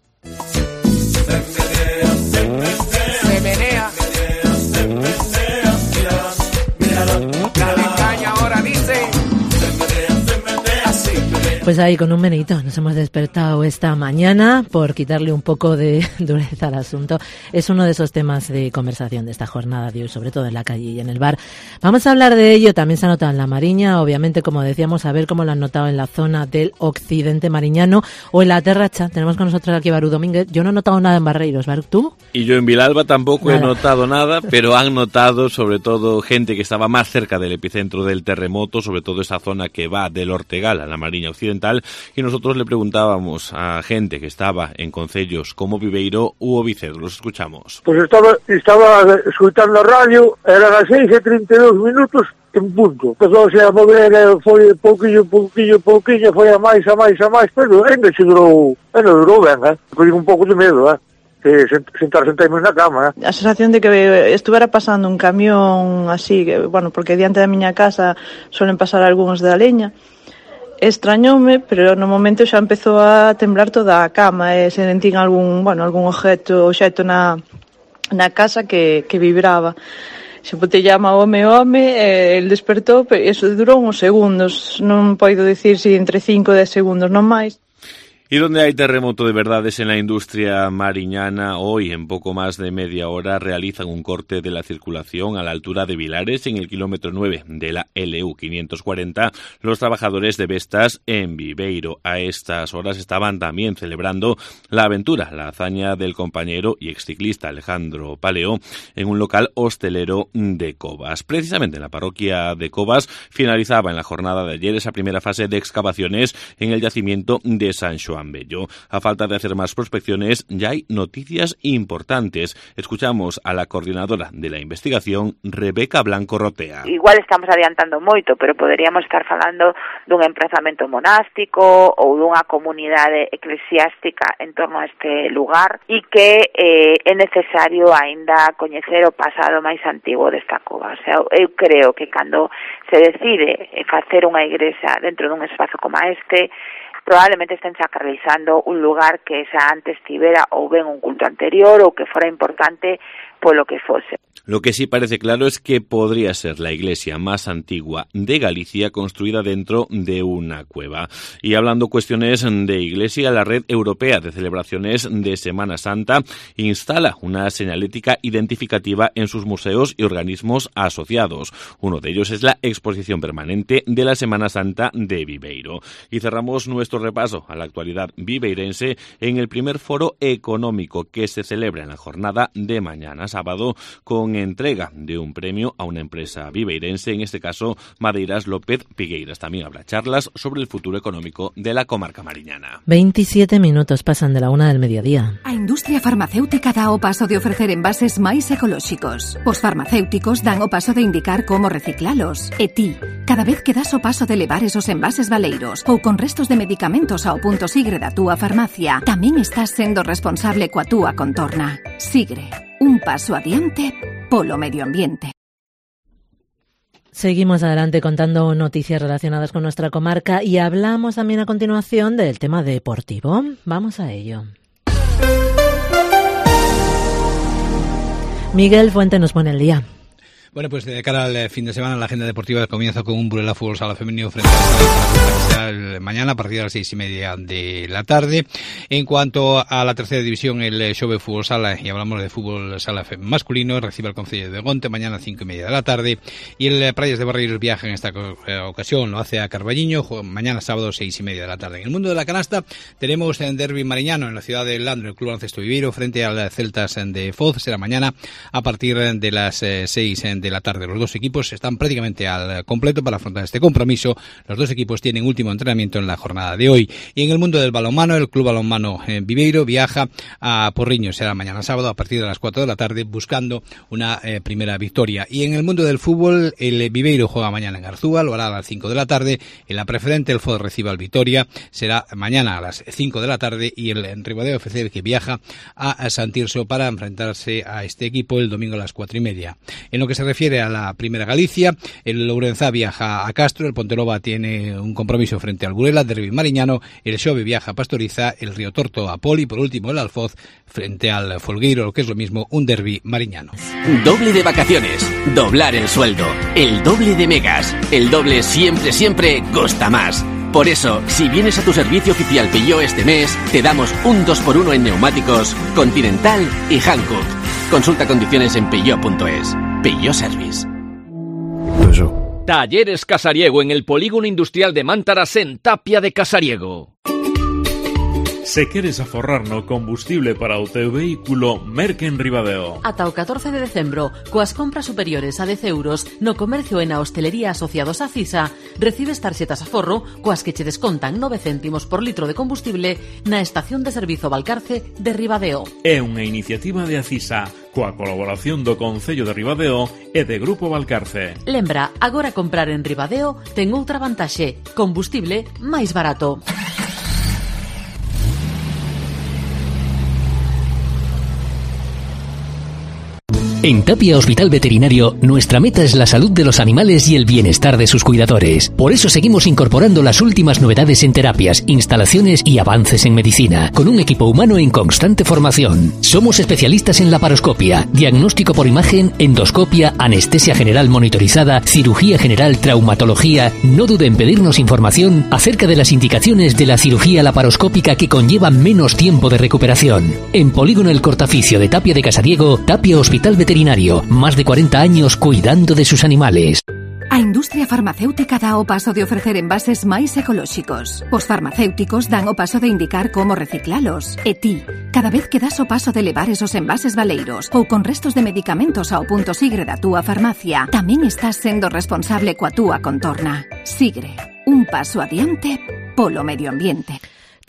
[SPEAKER 6] Se menea, míralo, la caña ahora dice así.
[SPEAKER 4] Pues ahí con un menito nos hemos despertado esta mañana por quitarle un poco de dureza al asunto. Es uno de esos temas de conversación de esta jornada de hoy, sobre todo en la calle y en el bar. Vamos a hablar de ello, también se ha notado en la Mariña, obviamente, como decíamos, a ver cómo lo han notado en la zona del occidente mariñano o en la Terracha. Tenemos con nosotros aquí a Barú Domínguez. Yo no he notado nada en Barreiros, Barú, ¿tú?
[SPEAKER 11] Y yo en Vilalba tampoco he notado nada, pero han notado sobre todo gente que estaba más cerca del epicentro del terremoto, sobre todo esa zona que va del Ortegal a la Mariña Occidental, y nosotros le preguntábamos a gente que estaba en concellos como Viveiro u Ovicedo. Los escuchamos.
[SPEAKER 13] Pues estaba escuchando a radio, eran as 6:32 en punto. Empezouse a mover, foi pouquinho, foi a máis, pero ainda durou ben, con un pouco de medo, sentarme na cama.
[SPEAKER 14] A sensación de que estuvera pasando un camión así, porque diante da miña casa suelen pasar algúns da leña. Extrañoume, pero no momento xa empezou a temblar toda a cama e se sentín algún obxecto na casa que vibraba. Se botei llama home, el despertou, pero eso durou uns segundos, non podo dicir se entre 5 e 10 segundos, non máis.
[SPEAKER 11] Y donde hay terremoto de verdades en la industria mariñana, hoy en poco más de media hora realizan un corte de la circulación a la altura de Vilares en el kilómetro 9 de la LU 540 los trabajadores de Vestas en Viveiro. A estas horas estaban también celebrando la aventura, la hazaña del compañero y exciclista Alejandro Paleo en un local hostelero de Cobas. Precisamente en la parroquia de Cobas finalizaba en la jornada de ayer esa primera fase de excavaciones en el yacimiento de San Xoán Bello. A falta de hacer más prospecciones, ya hay noticias importantes. Escuchamos a la coordinadora de la investigación, Rebeca Blanco Rotea.
[SPEAKER 15] Igual estamos adiantando moito, pero poderíamos estar falando dun emplazamento monástico ou dunha comunidade eclesiástica en torno a este lugar e que é necesario aínda coñecer o pasado máis antigo desta cova. O sea, eu creo que cando se decide facer unha igrexa dentro dun espazo como este, probablemente estén sacralizando un lugar que xa antes tivera ou ben un culto anterior ou que fora importante polo que fose.
[SPEAKER 11] Lo que sí parece claro es que podría ser la iglesia más antigua de Galicia construida dentro de una cueva. Y hablando cuestiones de iglesia, la Red Europea de Celebraciones de Semana Santa instala una señalética identificativa en sus museos y organismos asociados. Uno de ellos es la exposición permanente de la Semana Santa de Viveiro. Y cerramos nuestro repaso a la actualidad viveirense en el primer foro económico que se celebra en la jornada de mañana sábado con entrega de un premio a una empresa viveirense, en este caso Madeiras López Pigueiras. También habrá charlas sobre el futuro económico de la comarca mariñana.
[SPEAKER 4] 27 minutos pasan de la 1 del mediodía.
[SPEAKER 7] A industria farmacéutica dá o paso de ofrecer envases máis ecolóxicos. Os farmacéuticos dan o paso de indicar como reciclalos. E ti, cada vez que das o paso de levar esos envases baleiros ou con restos de medicamentos ao punto Sigre da túa farmacia, tamén estás sendo responsable coa túa contorna. Sigre, un paso adiante polo medio ambiente.
[SPEAKER 4] Seguimos adelante contando noticias relacionadas con nuestra comarca y hablamos también a continuación del tema deportivo. Vamos a ello. Miguel Fuente nos pone el día.
[SPEAKER 16] Bueno, pues de cara al fin de semana, la agenda deportiva comienza con un Burela Fútbol Sala femenino frente a la mañana a partir de las 6:30 de la tarde. En cuanto a la tercera división, el Xove Fútbol Sala, y hablamos de fútbol sala masculino, recibe al Concello de Gonte mañana a 5:30 de la tarde, y el Praias de Barreiros viaja en esta ocasión, lo hace a Carballiño, mañana sábado 6:30 de la tarde. En el mundo de la canasta tenemos el derbi mariñano en la ciudad de Landro, el Club Baloncesto Viveiro frente al Celtas de Foz, será mañana a partir de las 6 de la tarde. Los dos equipos están prácticamente al completo para afrontar este compromiso. Los dos equipos tienen último entrenamiento en la jornada de hoy. Y en el mundo del balonmano, el Club Balonmano Viveiro viaja a Porriño, será mañana sábado a partir de las 4 de la tarde buscando una primera victoria. Y en el mundo del fútbol, el Viveiro juega mañana en Arzúa, lo hará a las 5 de la tarde. En la preferente, el Foz recibe al Vitoria, será mañana a las 5 de la tarde. Y el Ribadeo FC que viaja a San Tirso para enfrentarse a este equipo el domingo a las 4:30. En lo que se refiere a la Primera Galicia, el Lourenzá viaja a Castro, el Ponteloba tiene un compromiso frente al Burela, derbi mariñano, el Xove viaja a Pastoriza, el Río Torto a Poli, por último el Alfoz frente al Folgueiro, lo que es lo mismo, un derbi mariñano.
[SPEAKER 12] Doble de vacaciones, doblar el sueldo, el doble de megas, el doble siempre, siempre costa más.
[SPEAKER 17] Por eso, si vienes a tu servicio oficial Peugeot este mes, te damos un 2x1 en neumáticos Continental y Hankook. Consulta condiciones en peugeot.es. Peugeot Service.
[SPEAKER 8] Talleres Casariego en el Polígono Industrial de Mántaras en Tapia de Casariego.
[SPEAKER 18] Se queres aforrar no combustible para o teu vehículo, merque en Ribadeo.
[SPEAKER 19] Ata o 14 de decembro, coas compras superiores a 10 euros no comercio e na hostelería asociados a CISA, recibes tarxetas aforro coas que che descontan 9 céntimos por litro de combustible na estación de servizo Valcarce de Ribadeo.
[SPEAKER 18] É unha iniciativa de Acisa, coa colaboración do Concello de Ribadeo e de Grupo Valcarce.
[SPEAKER 19] Lembra, agora comprar en Ribadeo ten outra vantaxe, combustible máis barato.
[SPEAKER 12] En Tapia Hospital Veterinario, nuestra meta es la salud de los animales y el bienestar de sus cuidadores. Por eso seguimos incorporando las últimas novedades en terapias, instalaciones y avances en medicina, con un equipo humano en constante formación. Somos especialistas en laparoscopia, diagnóstico por imagen, endoscopia, anestesia general monitorizada, cirugía general, traumatología. No dude en pedirnos información acerca de las indicaciones de la cirugía laparoscópica que conlleva menos tiempo de recuperación. En Polígono El Cortaficio de Tapia de Casariego, Tapia Hospital Veterinario, más de 40 años cuidando de sus animales.
[SPEAKER 20] A industria farmacéutica dá o paso de ofrecer envases máis ecolóxicos. Os farmacéuticos dan o paso de indicar como reciclalos. E ti, cada vez que das o paso de levar esos envases baleiros ou con restos de medicamentos ao punto Sigre da túa farmacia, tamén estás sendo responsable coa túa contorna. Sigre, un paso adiante polo medio ambiente.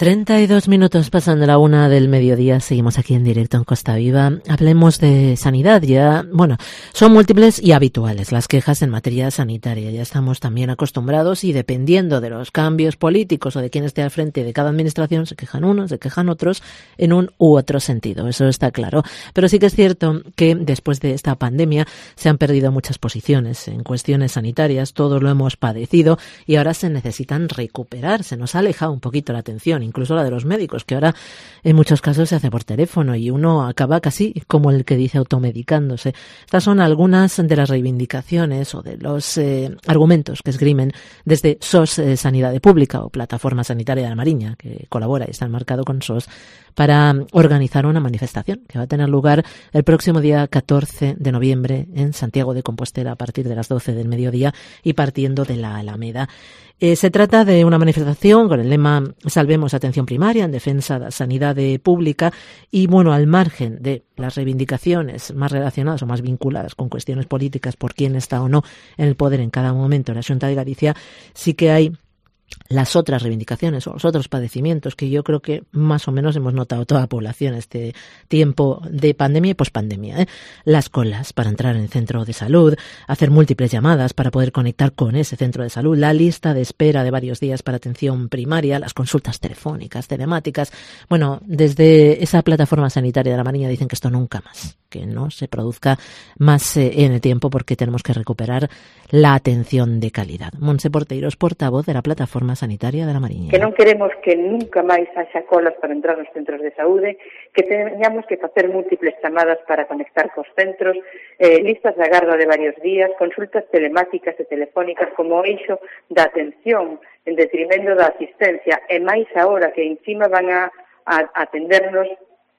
[SPEAKER 4] 32 minutos pasando la 1 del mediodía, seguimos aquí en directo en Costa Viva. Hablemos de sanidad ya. Bueno, son múltiples y habituales las quejas en materia sanitaria. Ya estamos también acostumbrados y dependiendo de los cambios políticos o de quién esté al frente de cada administración, se quejan unos, se quejan otros en un u otro sentido. Eso está claro. Pero sí que es cierto que después de esta pandemia se han perdido muchas posiciones en cuestiones sanitarias. Todos lo hemos padecido y ahora se necesitan recuperar. Se nos ha alejado un poquito la atención, incluso la de los médicos, que ahora en muchos casos se hace por teléfono y uno acaba casi como el que dice automedicándose. Estas son algunas de las reivindicaciones o de los argumentos que esgrimen desde SOS Sanidad Pública o Plataforma Sanitaria de la Mariña, que colabora y está enmarcado con SOS, para organizar una manifestación que va a tener lugar el próximo día 14 de noviembre en Santiago de Compostela a partir de las 12 del mediodía y partiendo de la Alameda. Se trata de una manifestación con el lema Salvemos atención primaria en defensa da sanidade pública y, bueno, al margen de las reivindicaciones más relacionadas o más vinculadas con cuestiones políticas por quién está o no en el poder en cada momento en la Xunta de Galicia, sí que hay las otras reivindicaciones o los otros padecimientos que yo creo que más o menos hemos notado toda la población este tiempo de pandemia y pospandemia. Las colas para entrar en el centro de salud, hacer múltiples llamadas para poder conectar con ese centro de salud, la lista de espera de varios días para atención primaria, las consultas telefónicas, telemáticas. Bueno, desde esa plataforma sanitaria de la Mariña dicen que esto nunca más, que no se produzca más en el tiempo porque tenemos que recuperar la atención de calidad. Monse Porteiros, portavoz de la plataforma sanitaria de la Mariña.
[SPEAKER 21] Que non queremos que nunca máis haxa colas para entrar nos centros de saúde, que teñamos que facer múltiples chamadas para conectar cos centros, listas de agarda de varios días, consultas telemáticas e telefónicas como eixo da atención en detrimento da asistencia, e máis agora que encima van a atendernos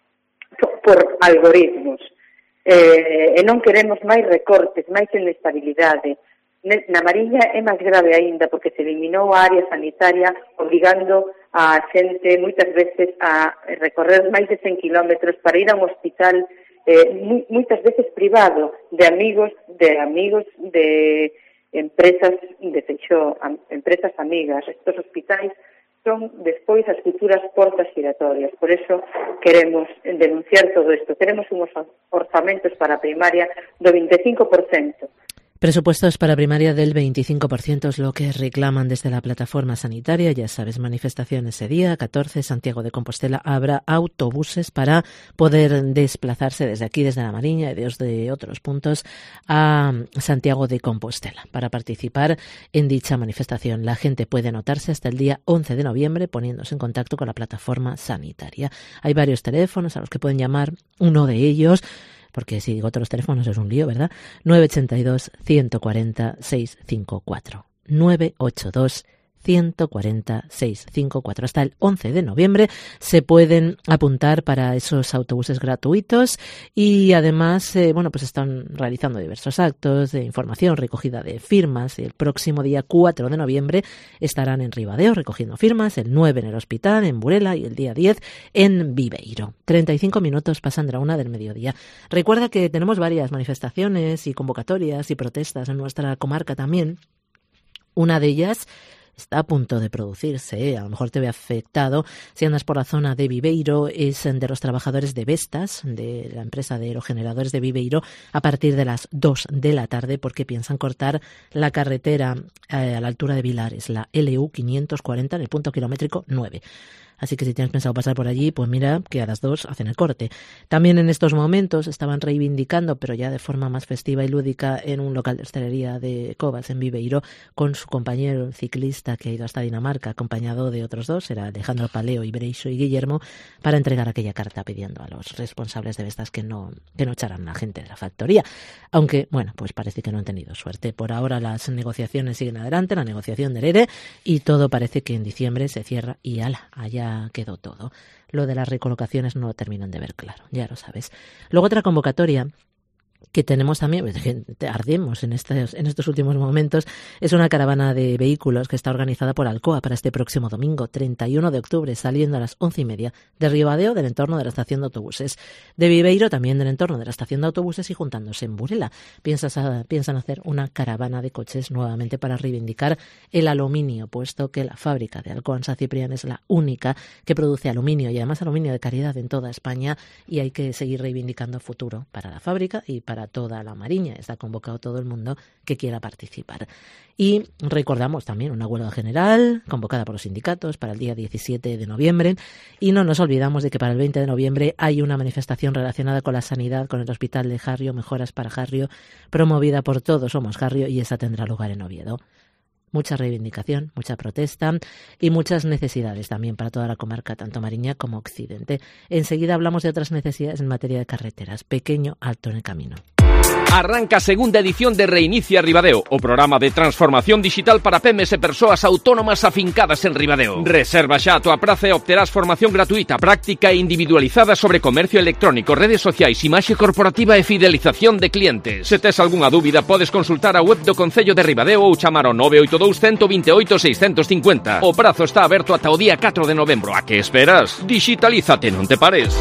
[SPEAKER 21] por algoritmos. E non queremos máis recortes, máis inestabilidade. Na Mariña é máis grave aínda porque se eliminou a área sanitaria obrigando a xente moitas veces a recorrer máis de 100 kilómetros para ir a un hospital moitas veces privado de amigos de empresas de Feixó, empresas amigas. Estos hospitais son despois as futuras portas giratorias. Por eso queremos denunciar todo isto. Queremos unhos orzamentos para a primaria do 25%.
[SPEAKER 4] Presupuestos para primaria del 25% es lo que reclaman desde la plataforma sanitaria. Ya sabes, manifestación ese día, 14, Santiago de Compostela. Habrá autobuses para poder desplazarse desde aquí, desde la Mariña y desde otros puntos a Santiago de Compostela para participar en dicha manifestación. La gente puede anotarse hasta el día 11 de noviembre poniéndose en contacto con la plataforma sanitaria. Hay varios teléfonos a los que pueden llamar. Uno de ellos, porque si digo otros teléfonos es un lío, ¿verdad? 982 140 654. 982 140-654. Hasta el 11 de noviembre se pueden apuntar para esos autobuses gratuitos y además, pues están realizando diversos actos de información, recogida de firmas. El próximo día 4 de noviembre estarán en Ribadeo recogiendo firmas, el 9 en el Hospital, en Burela, y el día 10 en Viveiro. 35 minutos pasan de la 1 del mediodía. Recuerda que tenemos varias manifestaciones y convocatorias y protestas en nuestra comarca también. Una de ellas está a punto de producirse, a lo mejor te ve afectado. Si andas por la zona de Viveiro, es de los trabajadores de Vestas, de la empresa de aerogeneradores de Viveiro, a partir de las 2 de la tarde, porque piensan cortar la carretera a la altura de Vilares, la LU 540, en el punto kilométrico 9. Así que si tienes pensado pasar por allí, pues mira que a las 2 hacen el corte. También en estos momentos estaban reivindicando, pero ya de forma más festiva y lúdica, en un local de hostelería de Covas, en Viveiro, con su compañero, el ciclista que ha ido hasta Dinamarca, acompañado de otros dos, era Alejandro Paleo, Ibreixo y Guillermo, para entregar aquella carta pidiendo a los responsables de Vestas que no echaran a la gente de la factoría. Aunque, pues parece que no han tenido suerte. Por ahora las negociaciones siguen adelante, la negociación del ERE, y todo parece que en diciembre se cierra y allá quedó todo. Lo de las recolocaciones no lo terminan de ver claro, ya lo sabes. Luego otra convocatoria que tenemos también, ardemos en estos últimos momentos, es una caravana de vehículos que está organizada por Alcoa para este próximo domingo, 31 de octubre, saliendo a las 11:30 de Ribadeo, del entorno de la estación de autobuses, de Viveiro, también del entorno de la estación de autobuses, y juntándose en Burela. Piensan hacer una caravana de coches nuevamente para reivindicar el aluminio, puesto que la fábrica de Alcoa en San Ciprián es la única que produce aluminio, y además aluminio de calidad en toda España, y hay que seguir reivindicando futuro para la fábrica y para toda la Mariña. Está convocado todo el mundo que quiera participar. Y recordamos también una huelga general convocada por los sindicatos para el día 17 de noviembre. Y no nos olvidamos de que para el 20 de noviembre hay una manifestación relacionada con la sanidad, con el Hospital de Jarrio, Mejoras para Jarrio, promovida por Todos Somos Jarrio, y esa tendrá lugar en Oviedo. Mucha reivindicación, mucha protesta y muchas necesidades también para toda la comarca, tanto Mariña como Occidente. Enseguida hablamos de otras necesidades en materia de carreteras. Pequeño alto en el camino.
[SPEAKER 8] Arranca segunda edición de Reinicia Ribadeo, o programa de transformación digital para PMS e persoas autónomas afincadas en Ribadeo. Reserva xa a tua praza e obterás formación gratuita, práctica e individualizada sobre comercio electrónico, redes sociais, imaxe corporativa e fidelización de clientes. Se tes algunha dúbida, podes consultar a web do Concello de Ribadeo ou chamar ao 982 128 650. O prazo está aberto ata o día 4 de novembro. A que esperas? Digitalízate, non te pares.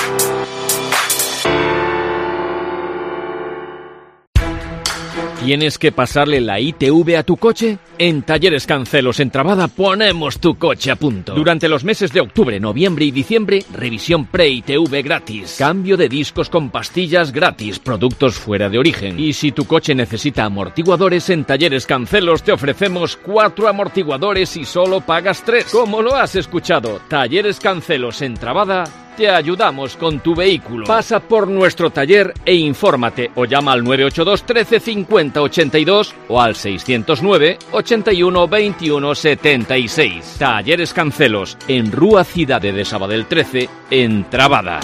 [SPEAKER 8] ¿Tienes que pasarle la ITV a tu coche? En Talleres Cancelos en Trabada ponemos tu coche a punto. Durante los meses de octubre, noviembre y diciembre, revisión pre-ITV gratis. Cambio de discos con pastillas gratis, productos fuera de origen. Y si tu coche necesita amortiguadores, en Talleres Cancelos te ofrecemos 4 amortiguadores y solo pagas 3. Como lo has escuchado, Talleres Cancelos en Trabada, te ayudamos con tu vehículo. Pasa por nuestro taller e infórmate, o llama al 982 13 50 82 o al 609 81 21 76. Talleres Cancelos, en Rúa Cidade de Sabadell 13, en Trabada.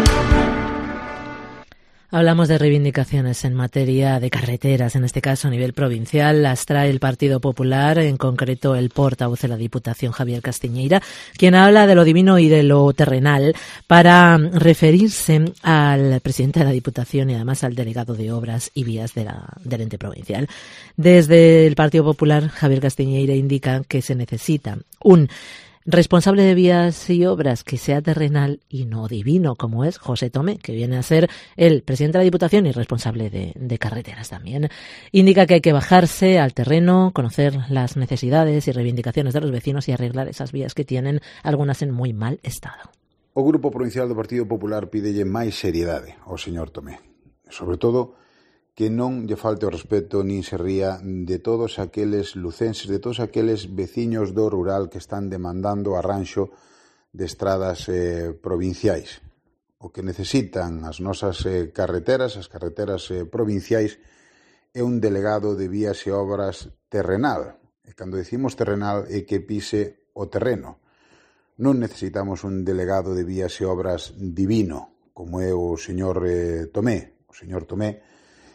[SPEAKER 4] Hablamos de reivindicaciones en materia de carreteras, en este caso a nivel provincial. Las trae el Partido Popular, en concreto el portavoz de la Diputación, Javier Castiñeira, quien habla de lo divino y de lo terrenal para referirse al presidente de la Diputación y además al delegado de Obras y Vías del ente provincial. Desde el Partido Popular, Javier Castiñeira indica que se necesita un responsable de vías y obras que sea terrenal y no divino, como es José Tomé, que viene a ser el presidente de la Diputación y responsable de carreteras también. Indica que hay que bajarse al terreno, conocer las necesidades y reivindicaciones de los vecinos y arreglar esas vías que tienen algunas en muy mal estado.
[SPEAKER 1] O Grupo Provincial do Partido Popular pídelle máis seriedade ao señor Tomé. Sobre todo, que non lle falte o respeto nin se ría de todos aqueles lucenses, de todos aqueles veciños do rural que están demandando arranxo de estradas provinciais. O que necesitan as nosas carreteras, as carreteras provinciais, é un delegado de vías e obras terrenal. E cando decimos terrenal é que pise o terreno. Non necesitamos un delegado de vías e obras divino, como é o señor Tomé. O señor Tomé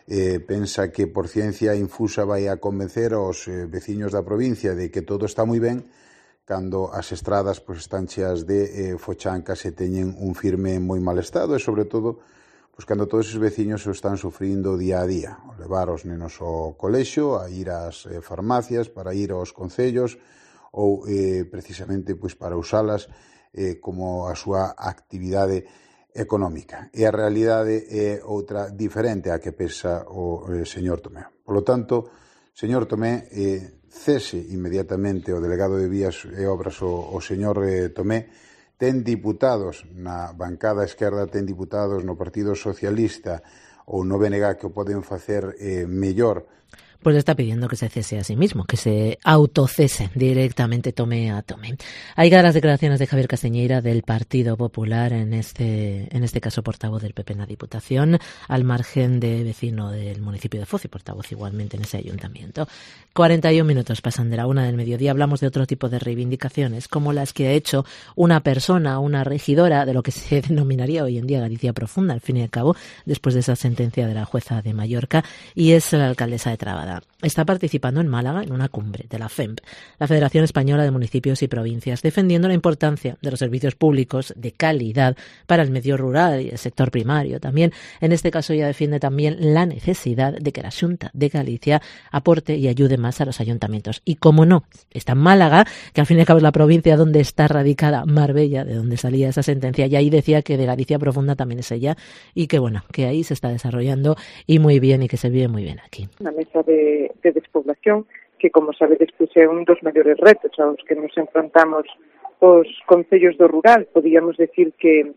[SPEAKER 1] pensa que por ciencia infusa vai a convencer aos veciños da provincia de que todo está moi ben, cando as estradas pois están cheas de fochancas e teñen un firme moi mal estado, e sobre todo pois cando todos os veciños o están sufrindo día a día, o levar os nenos ao colexio, a ir ás farmacias, para ir aos concellos ou precisamente pois para usalas como a súa actividade económica. E a realidade é outra diferente a que pensa o señor Tomé. Por lo tanto, señor Tomé, cese inmediatamente o delegado de Vías e Obras o señor Tomé. Ten diputados na bancada esquerda, ten diputados no Partido Socialista ou no BNG que o poden facer mellor.
[SPEAKER 4] Pues está pidiendo que se cese a sí mismo, que se autocese directamente Tomé a Tomé. Hay las declaraciones de Javier Castañeira del Partido Popular, en este caso portavoz del PP en la Diputación, al margen de vecino del municipio de Foz y portavoz igualmente en ese ayuntamiento. 41 minutos pasan de la 1 del mediodía. Hablamos de otro tipo de reivindicaciones, como las que ha hecho una persona, una regidora de lo que se denominaría hoy en día Galicia Profunda, al fin y al cabo, después de esa sentencia de la jueza de Mallorca, y es la alcaldesa de Trabada. Está participando en Málaga en una cumbre de la FEMP, la Federación Española de Municipios y Provincias, defendiendo la importancia de los servicios públicos de calidad para el medio rural y el sector primario. También, en este caso, ella defiende también la necesidad de que la Xunta de Galicia aporte y ayude más a los ayuntamientos. Y como no, está en Málaga, que al fin y al cabo es la provincia donde está radicada Marbella, de donde salía esa sentencia, y ahí decía que de Galicia Profunda también es ella, y que bueno, que ahí se está desarrollando y muy bien, y que se vive muy bien aquí.
[SPEAKER 3] Una mesa de despoblación que, como sabedes, pois é un dos maiores retos aos que nos enfrontamos os concellos do rural. Podíamos decir que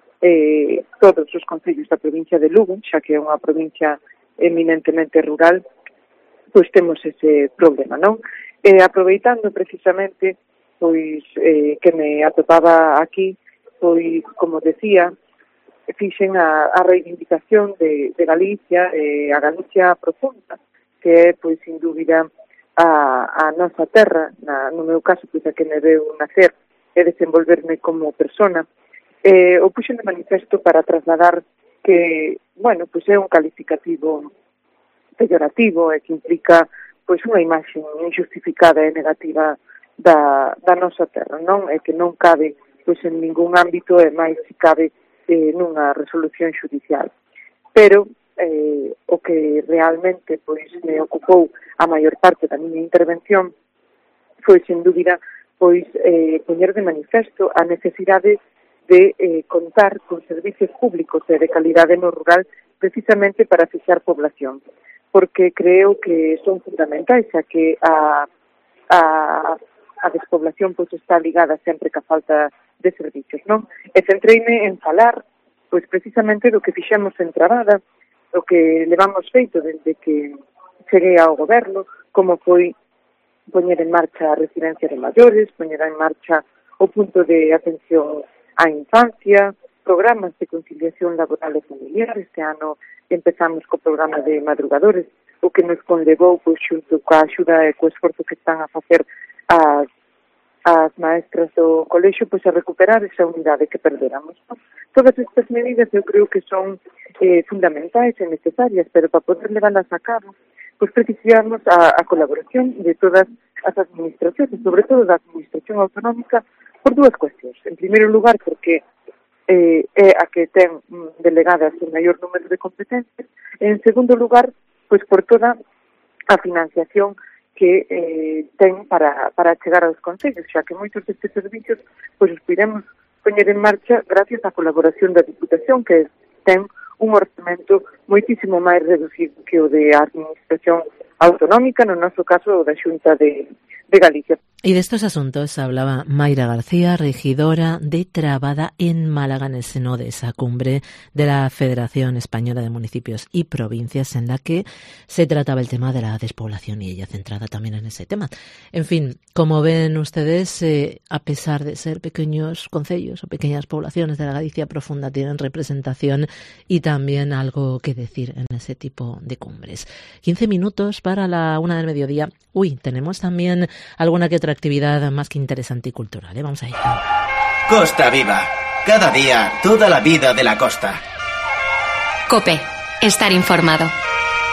[SPEAKER 3] todos os concellos da provincia de Lugo, xa que é unha provincia eminentemente rural, pois temos ese problema, non? Aproveitando precisamente pois que me atopaba aquí, pois, como decía, fixen a reivindicación de Galicia, a Galicia Profunda, que é, pois, sin dúbida, a nosa terra, no meu caso, pois, a que me veu nacer e desenvolverme como persona. O puxen de manifesto para trasladar que, bueno, pois é un calificativo peyorativo e que implica, pois, unha imaxe injustificada e negativa da nosa terra, non? E que non cabe, pois, en ningún ámbito, e máis se cabe nunha resolución judicial. Pero o que realmente pois me ocupou a maior parte da miña intervención foi, sen dúbida, pois poñer de manifesto a necesidade de contar con servicios públicos e de calidade no rural precisamente para fixar población, porque creo que son fundamentais, xa que a despoblación pois está ligada sempre ca falta de servicios, non? E centreime en falar pois precisamente do que fixemos en Trabada, o que levamos feito desde que cheguei ao goberno, como foi poñer en marcha a residencia de maiores, poñer en marcha o punto de atención á infancia, programas de conciliación laboral e familiar. Este ano empezamos co programa de madrugadores, o que nos conlevou, pois, xunto coa axuda e co esforzo que están a facer as maestras do colexio, pois, a recuperar esa unidade que perderamos. Todas estas medidas eu creo que son fundamentais e necesarias, pero para poder levarlas a cabo, pois precisamos a colaboración de todas as administracións, sobre todo da administración autonómica, por dúas cuestións. En primeiro lugar, porque é a que ten delegadas o maior número de competencias, e en segundo lugar, pois por toda a financiación que ten para chegar aos concellos, xa que moitos destes servicios pois os podemos poñer en marcha gracias á colaboración da Diputación, que ten un orzamento moitísimo máis reducido que o de a administración autonómica, no noso caso o da Xunta de Galicia.
[SPEAKER 4] Y de estos asuntos hablaba Mayra García, regidora de Trabada en Málaga, en el seno de esa cumbre de la Federación Española de Municipios y Provincias, en la que se trataba el tema de la despoblación y ella centrada también en ese tema. En fin, como ven ustedes, a pesar de ser pequeños concellos o pequeñas poblaciones de la Galicia Profunda, tienen representación y también algo que decir en ese tipo de cumbres. 15 minutos para la 1 del mediodía. Uy, tenemos también alguna que otra actividad más que interesante y cultural, ¿eh? Vamos a ir.
[SPEAKER 2] Costa Viva. Cada día, toda la vida de la costa.
[SPEAKER 10] COPE. Estar informado.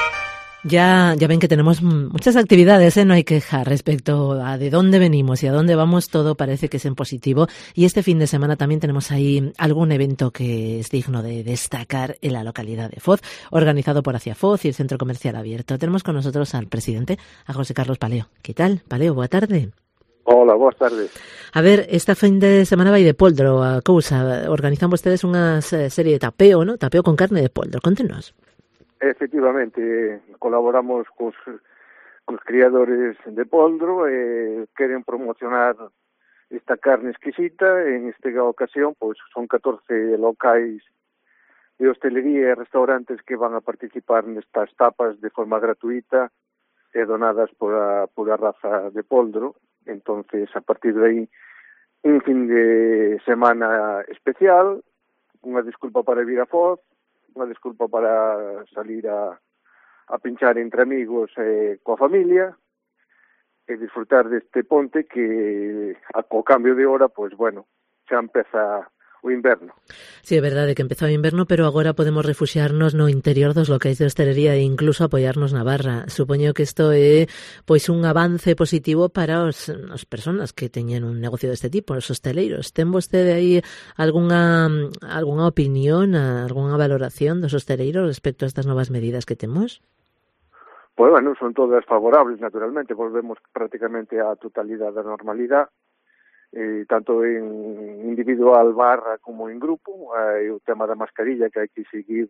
[SPEAKER 4] Ya ven que tenemos muchas actividades, no hay queja respecto a de dónde venimos y a dónde vamos, todo parece que es en positivo. Y este fin de semana también tenemos ahí algún evento que es digno de destacar en la localidad de Foz, organizado por Hacia Foz y el Centro Comercial Abierto. Tenemos con nosotros al presidente, a José Carlos Paleo. ¿Qué tal, Paleo? Boa tarde.
[SPEAKER 9] Hola, boas tardes.
[SPEAKER 4] A ver, esta fin de semana vai de poldro a cousa. Organizan vostedes unha serie de tapeo, ¿no? Tapeo con carne de poldro. Contenos.
[SPEAKER 9] Efectivamente, colaboramos cos criadores de poldro e queren promocionar esta carne exquisita. En esta ocasión, pois son 14 locais de hostelería e restaurantes que van a participar nestas tapas de forma gratuita e donadas por a pura raza de poldro. Entonces, a partir de aí, un fin de semana especial, unha disculpa para vir a Foz, unha disculpa para salir a pinchar entre amigos coa familia e disfrutar deste ponte que, co cambio de hora, pois, bueno, xa empeza o inverno.
[SPEAKER 4] Sí, é verdade que empezou o inverno, pero agora podemos refuxiarnos no interior dos locais de hostelería e incluso apoiarnos na barra. Supoño que isto é pois un avance positivo para as persoas que teñen un negocio deste tipo, os hosteleiros. Ten vostede aí algunha opinión, algunha valoración dos hosteleiros respecto a estas novas medidas que temos?
[SPEAKER 9] Pois, bueno, son todas favorables, naturalmente. Volvemos prácticamente á totalidade da normalidade. Tanto en individual barra como en grupo. Hai o tema da mascarilla que hai que seguir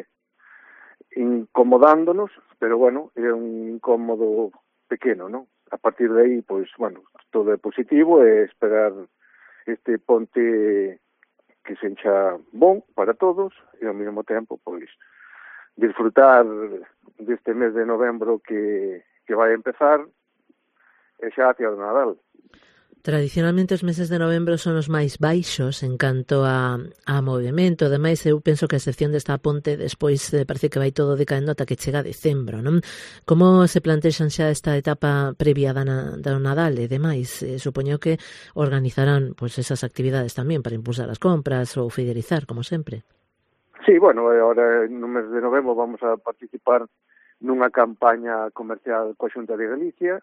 [SPEAKER 9] incomodándonos, pero bueno, é un incómodo pequeno, ¿no? A partir de aí, pois, bueno, todo é positivo e esperar este ponte que se encha bon para todos e ao mesmo tempo, pois, disfrutar deste mes de novembro que vai empezar e xa hacia o Nadal.
[SPEAKER 4] Tradicionalmente os meses de novembro son os máis baixos en canto a movimento. Ademais, eu penso que a excepción desta ponte despois parece que vai todo decaendo ata que chega decembro, non? Como se plantexan xa esta etapa previa do Nadal e demais? Supoño que organizarán pois esas actividades tamén para impulsar as compras ou fidelizar, como sempre.
[SPEAKER 9] Sí, bueno, agora no mes de novembro vamos a participar nunha campaña comercial coa Xunta de Galicia.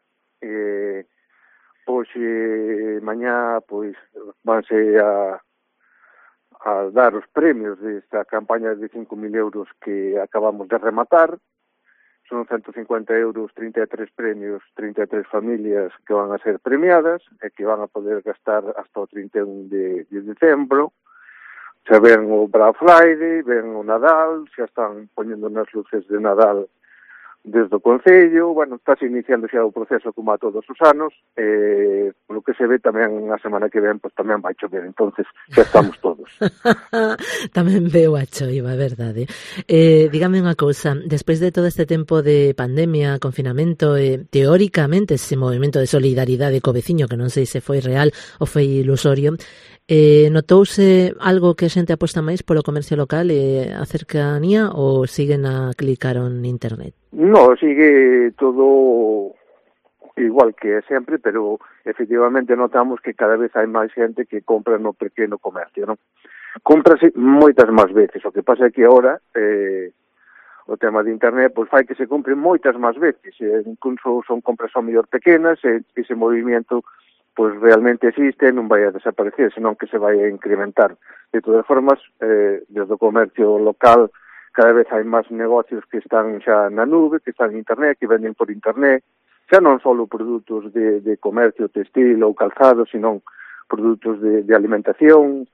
[SPEAKER 9] Pois mañá pois vanse a dar os premios desta campaña de 5.000 euros que acabamos de rematar. Son 150 euros, 33 premios, 33 familias que van a ser premiadas e que van a poder gastar hasta o 31 de decembro. Xa ven o Black Friday, ven o Nadal, xa están poñendo nas luces de Nadal desde o Concello. Bueno, está iniciando xa o proceso como a todos os anos, polo que se ve tamén a semana que ven, pois tamén vai chover, entonces xa estamos todos.
[SPEAKER 4] Tamén veo a choiva, é verdade. Dígame unha cousa, despois de todo este tempo de pandemia, confinamento, teóricamente ese movimento de solidaridade co veciño, que non sei se foi real ou foi ilusorio, notouse algo que a xente aposta máis polo comercio local e a cercanía ou siguen a clicar en internet?
[SPEAKER 9] No, sigue todo igual que sempre, pero efectivamente notamos que cada vez hai máis xente que compra no pequeno comercio, non? Cómprase moitas máis veces, o que pasa é que agora o tema de internet pois fai que se compren moitas máis veces, incluso son compras ao mellor pequenas, e ese movimento pois realmente existe e non vai a desaparecer, senón que se vai a incrementar. De todas formas, desde o comercio local cada vez hai máis negocios que están xa na nube, que están en internet, que venden por internet, xa non só produtos de comercio textil ou calzado, senón produtos de alimentación,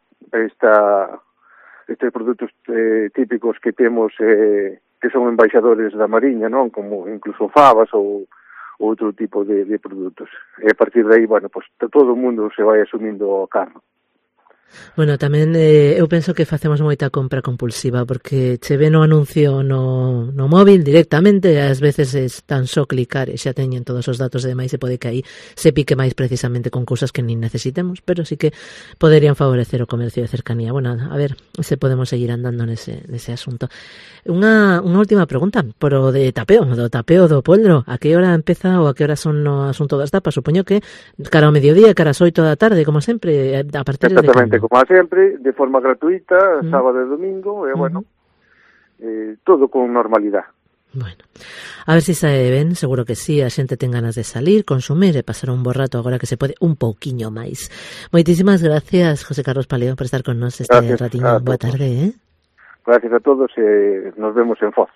[SPEAKER 9] estes produtos típicos que temos que son embaixadores da Mariña, non? Como incluso fabas ou outro tipo de produtos. E a partir de aí, bueno, pues todo o mundo se vai asumindo o carro.
[SPEAKER 4] Bueno, tamén eu penso que facemos moita compra compulsiva porque che ve no anuncio no móvil directamente e ás veces é tan só clicar e xa teñen todos os datos e demais e pode que aí se pique máis precisamente con cousas que nin necesitemos, pero sí que poderían favorecer o comercio de cercanía. Bueno, a ver se podemos seguir andando nese asunto. Unha última pregunta por o de tapeo do poldro. A que hora empeza ou a que hora son no asunto das tapas? Supoño que cara ao mediodía, cara ás 8 da tarde, como sempre, a partir de
[SPEAKER 9] exactamente, como sempre, de forma gratuita, sábado e domingo, e bueno, todo con normalidade.
[SPEAKER 4] Bueno, a ver se sae ben, seguro que sí, a xente ten ganas de salir, consumir e pasar un bo rato agora que se pode un pouquiño máis. Moitísimas gracias, José Carlos Paleo, por estar con nos este ratiño. Boa tarde,
[SPEAKER 9] Gracias a todos e nos vemos en Foz.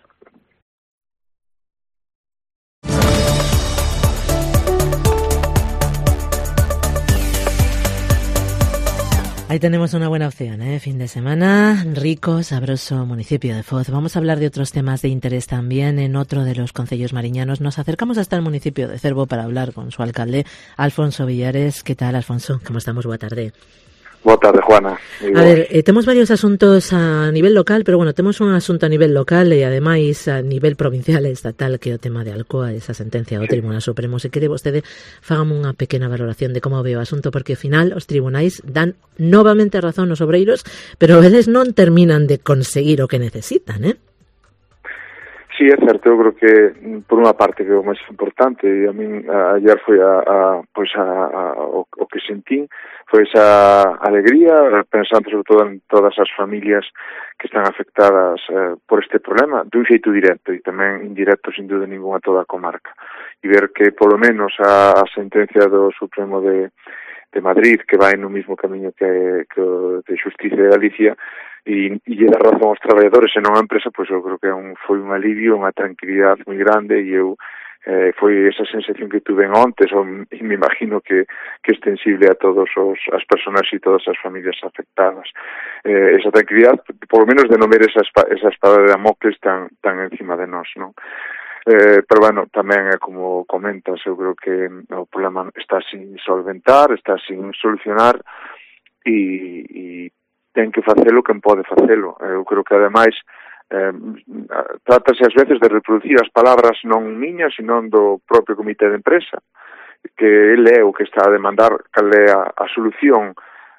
[SPEAKER 4] Ahí tenemos una buena opción, fin de semana, rico, sabroso municipio de Foz. Vamos a hablar de otros temas de interés también en otro de los concellos mariñanos. Nos acercamos hasta el municipio de Cervo para hablar con su alcalde, Alfonso Villares. ¿Qué tal, Alfonso? ¿Cómo estamos? Boa tarde.
[SPEAKER 9] Boa tarde, Juana.
[SPEAKER 4] A ver, temos varios asuntos a nivel local, pero bueno, temos un asunto a nivel local e ademais a nivel provincial e estatal, que é o tema de Alcoa, esa sentencia do Tribunal Supremo. Se quere vostede, fágame unha pequena valoración de como ve o asunto, porque ao final os tribunais dan novamente razón aos obreiros, pero eles non terminan de conseguir o que necesitan,
[SPEAKER 9] Sí, é certo, eu creo que por unha parte que é o máis importante, e a min ayer foi o que sentín, foi esa alegría, pensando sobre todo en todas as familias que están afectadas por este problema, dun xeito directo e tamén indirecto, sin dúda ninguna, a toda a comarca. E ver que, polo menos, a sentencia do Supremo de Madrid, que vai no mismo camiño que de Xustiza de Galicia, e lle dá razón aos traballadores e non a empresa, pois eu creo que foi un alivio, unha tranquilidade moi grande, e eu foi esa sensación que tuve ontes, e me imagino que extensible a todos as personas e todas as familias afectadas. Esa tranquilidade, por lo menos de non ver esa espada de Damocles tan encima de nós, non? Pero bueno, tamén é como comentas, eu creo que o problema está sin solventar, está sin solucionar, e ten que facelo quen pode facelo. Eu creo que ademais trátase ás veces de reproducir as palabras non miñas, sino do propio comité de empresa, que ele é o que está a demandar cal é a solución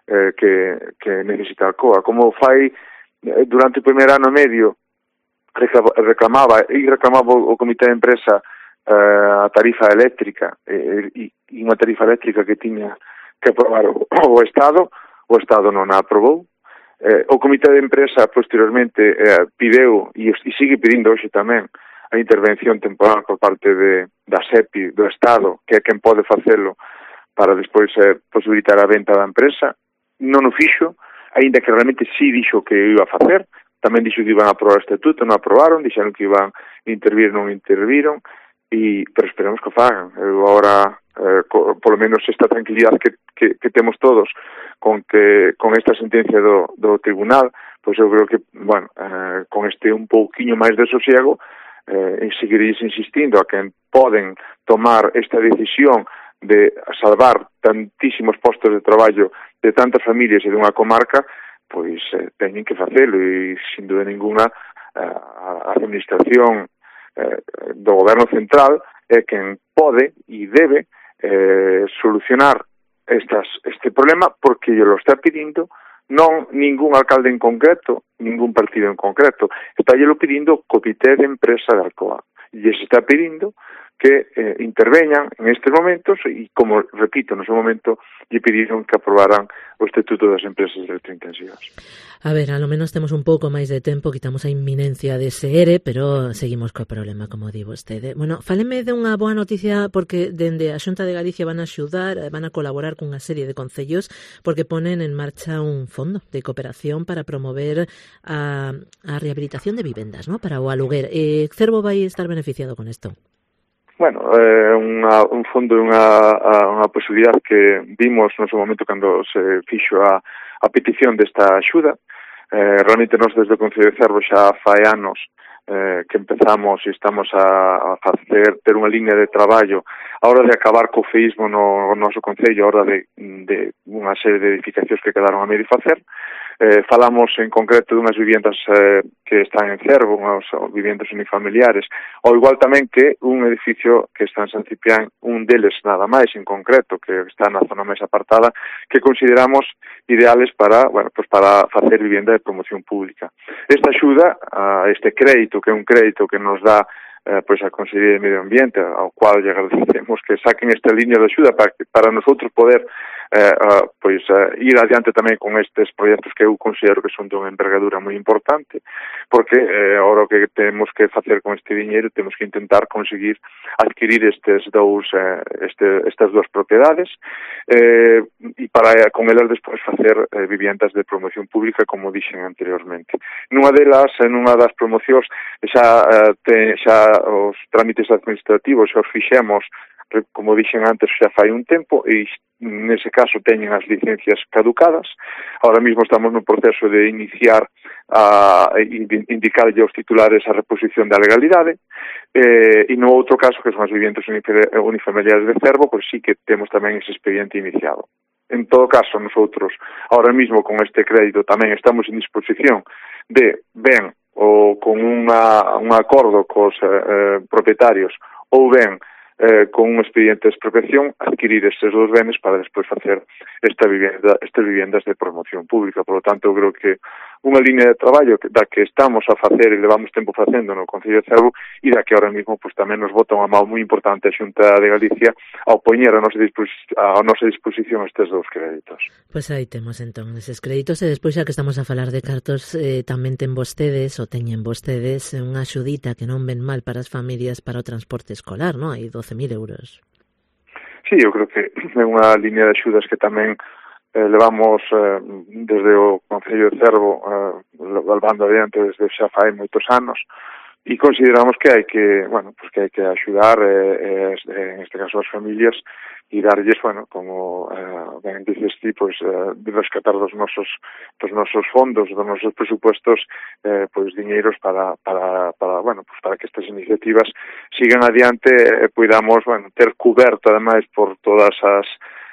[SPEAKER 9] que necesita Alcoa. Como fai durante o primeiro ano e medio reclamaba o comité de empresa a tarifa eléctrica, e unha tarifa eléctrica que tiña que aprobar o Estado non a aprobou. O comité de empresa posteriormente pideu e sigue pedindo hoxe tamén a intervención temporal por parte da SEPI, do Estado, que é quen pode facelo para despois posibilitar a venta da empresa. Non o fixo, aínda que realmente sí dixo que iba a facer. Tamén dixo que iban a aprobar o estatuto, non aprobaron, dixeron que iban a intervir, non interviron, pero esperemos que o fagan. Eu agora, polo menos esta tranquilidade que temos todos con esta sentencia do tribunal, pois eu creo que, bueno, con este un pouquiño máis de sosiego, seguiréis insistindo a quen poden tomar esta decisión de salvar tantísimos postos de traballo de tantas familias e dunha comarca, pois teñen que facelo, e sin dúda ninguna a administración do goberno central é quen pode e debe solucionar este problema, porque lle lo está pedindo non ningún alcalde en concreto, ningún partido en concreto, está lle lo pedindo o comité de empresa de Alcoa, e se está pedindo que interveñan en estes momentos, e como repito, no seu momento lle pediron que aprobaran o Estatuto das Empresas Electrointensivas.
[SPEAKER 4] A ver, a lo menos temos un pouco máis de tempo, quitamos a inminencia dese ERE, pero seguimos co problema, como di vostede. Bueno, fáleme de unha boa noticia, porque dende a Xunta de Galicia van a axudar, van a colaborar cunha serie de concellos, porque ponen en marcha un fondo de cooperación para promover a rehabilitación de vivendas, ¿no?, para o aluguer. Cervo vai estar beneficiado con isto?
[SPEAKER 9] Bueno, un fondo, unha posibilidade que vimos no seu momento cando se fixo a petición desta axuda. Realmente nós desde o Concello de Cervo xa fai anos que empezamos e estamos a ter unha línea de traballo a hora de acabar co feísmo no noso Concello, a hora de unha serie de edificacións que quedaron a medio facer. Falamos en concreto dunhas viviendas que están en Cervo, unhas viviendas unifamiliares, ou igual tamén que un edificio que está en San Ciprián, un deles nada máis en concreto, que está na zona máis apartada, que consideramos ideales para facer vivenda de promoción pública. Esta axuda, este crédito, que é un crédito que nos dá pois a Consellería de Medio Ambiente, ao cual lle agradecemos que saquen esta línea de axuda para nosotros poder ir adiante tamén con estes proxectos que eu considero que son de unha envergadura moi importante, porque ahora o que temos que facer con este diñeiro temos que intentar conseguir adquirir estas dúas propiedades e para con elas despois facer viviendas de promoción pública, como dixen anteriormente. Nunha das promocións xa os trámites administrativos xa os fixemos, como dixen antes, xa fai un tempo, e nese caso teñen as licencias caducadas. Ahora mesmo estamos no proceso de iniciar indicarlle aos titulares a reposición da legalidade, e no outro caso, que son as viviendas unifamiliares de Cervo, pois sí que temos tamén ese expediente iniciado. En todo caso, nosotros, ahora mesmo con este crédito, tamén estamos en disposición de, ben, ou con un acordo cos propietarios, ou ben, con un expediente de expropiación, adquirir estes dos benes para despois facer estas viviendas de promoción pública. Por lo tanto, eu creo que unha línea de traballo da que estamos a facer e levamos tempo facendo no Concello de Cervo, e da que ahora mesmo pues, tamén nos bota unha mão moi importante a Xunta de Galicia ao poñer a nosa disposición estes dous créditos.
[SPEAKER 4] Pois aí temos entón eses créditos, e despois xa que estamos a falar de cartos, tamén teñen vostedes unha axudita que non ven mal para as familias para o transporte escolar, non? Hai 12.000 euros.
[SPEAKER 9] Sí, eu creo que é unha línea de axudas que tamén levamos desde o Concello de Cervo levando adiante desde xa fai moitos anos, e consideramos que hai que, que hai que axudar en este caso as familias e darlles, como ben dices ti, de rescatar dos nosos fondos, dos nosos presupuestos, diñeiros para que estas iniciativas sigan adiante e podamos, ter cuberto ademais por todas as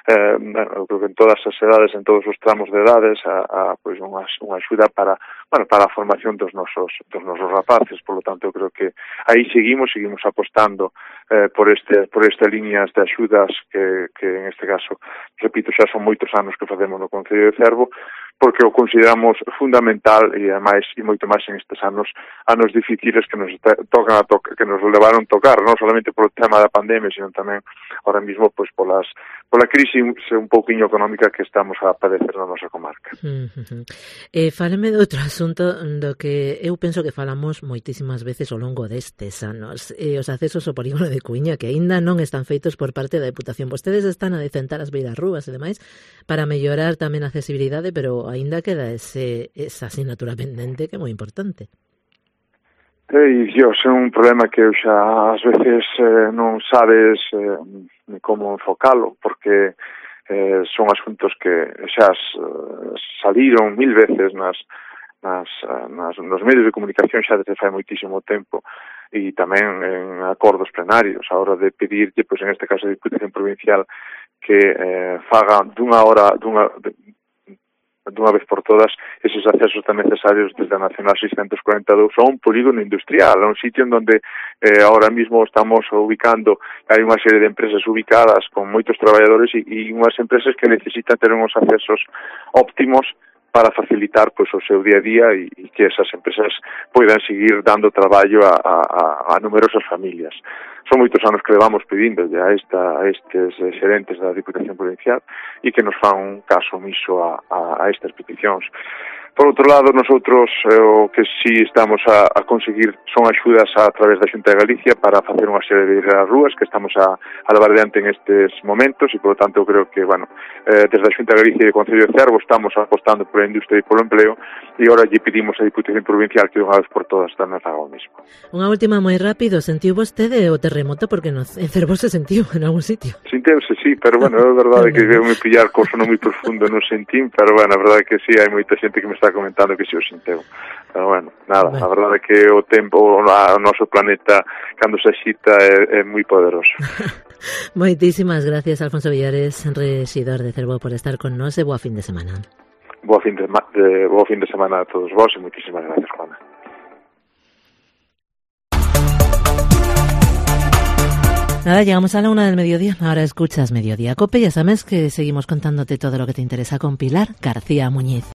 [SPEAKER 9] eu creo que en todas as edades, en todos os tramos de edades, unha axuda para a formación dos nosos rapaces. Por lo tanto, eu creo que aí seguimos apostando por estas líneas de axudas que en este caso, repito, xa son moitos anos que facemos no Concello de Cervo, porque o consideramos fundamental e ademais e moito máis en estes anos difíciles que nos que nos levaron tocar, non solamente polo tema da pandemia, sino tamén ahora mesmo pola crise un pouquiño económica que estamos a padecer na nosa comarca.
[SPEAKER 4] Fáleme de outro asunto do que eu penso que falamos moitísimas veces ao longo destes anos, os accesos ao polígono de Cuíña, que aínda non están feitos por parte da Deputación. Vostedes están a decentar as beiras rúas e demais para mellorar tamén a accesibilidade, pero aínda queda esa asignatura pendente que é moi importante.
[SPEAKER 9] Dios, é un problema que xa ás veces non sabes como enfocalo, porque son asuntos que xa saliron 1000 veces nos medios de comunicación xa desde fai moitísimo tempo, e tamén en acordos plenarios, a hora de pedirlle, en este caso a Diputación Provincial, que faga dunha vez por todas eses accesos tan necesarios desde a Nacional 642 a un polígono industrial, a un sitio en donde ahora mismo estamos ubicando, hai unha serie de empresas ubicadas con moitos traballadores e unhas empresas que necesitan ter uns accesos óptimos para facilitar o seu día a día e que esas empresas poidan seguir dando traballo a numerosas familias. Son moitos anos que levamos pedindo a estes xerentes da Diputación Provincial e que nos fan un caso omiso a estas peticións. Por outro lado, nosotros o que sí estamos a conseguir son axudas a través da Xunta de Galicia para facer unha serie de rúas que estamos a levar adiante en estes momentos e, por lo tanto, eu creo que, desde a Xunta de Galicia e o Concello de Cervo estamos apostando por a industria e polo empleo e agora lle pedimos a Diputación Provincial que unha vez por todas tamén faga o mesmo.
[SPEAKER 4] Unha última moi rápido, sentiu vostede o terremoto porque en Cervo se sentiu en algún sitio?
[SPEAKER 9] Sinteuse, sí, pero é verdade que veu me pillar co sono moi profundo, non sentín, pero a verdade que sí, hai moita xente que me está comentando que se o sinteu. Pero nada, a verdade é que o tempo, o noso planeta, cando se axita, é moi poderoso.
[SPEAKER 4] Moitísimas gracias, Alfonso Villares, rexidor de Cervo, por estar con nós e boa fin de semana.
[SPEAKER 9] Boa fin de semana a todos vos e moitísimas gracias, Juana.
[SPEAKER 4] Nada, llegamos a la 1 del mediodía. Ahora escuchas Mediodía Cope. Ya sabes que seguimos contándote todo lo que te interesa con Pilar García Muñiz.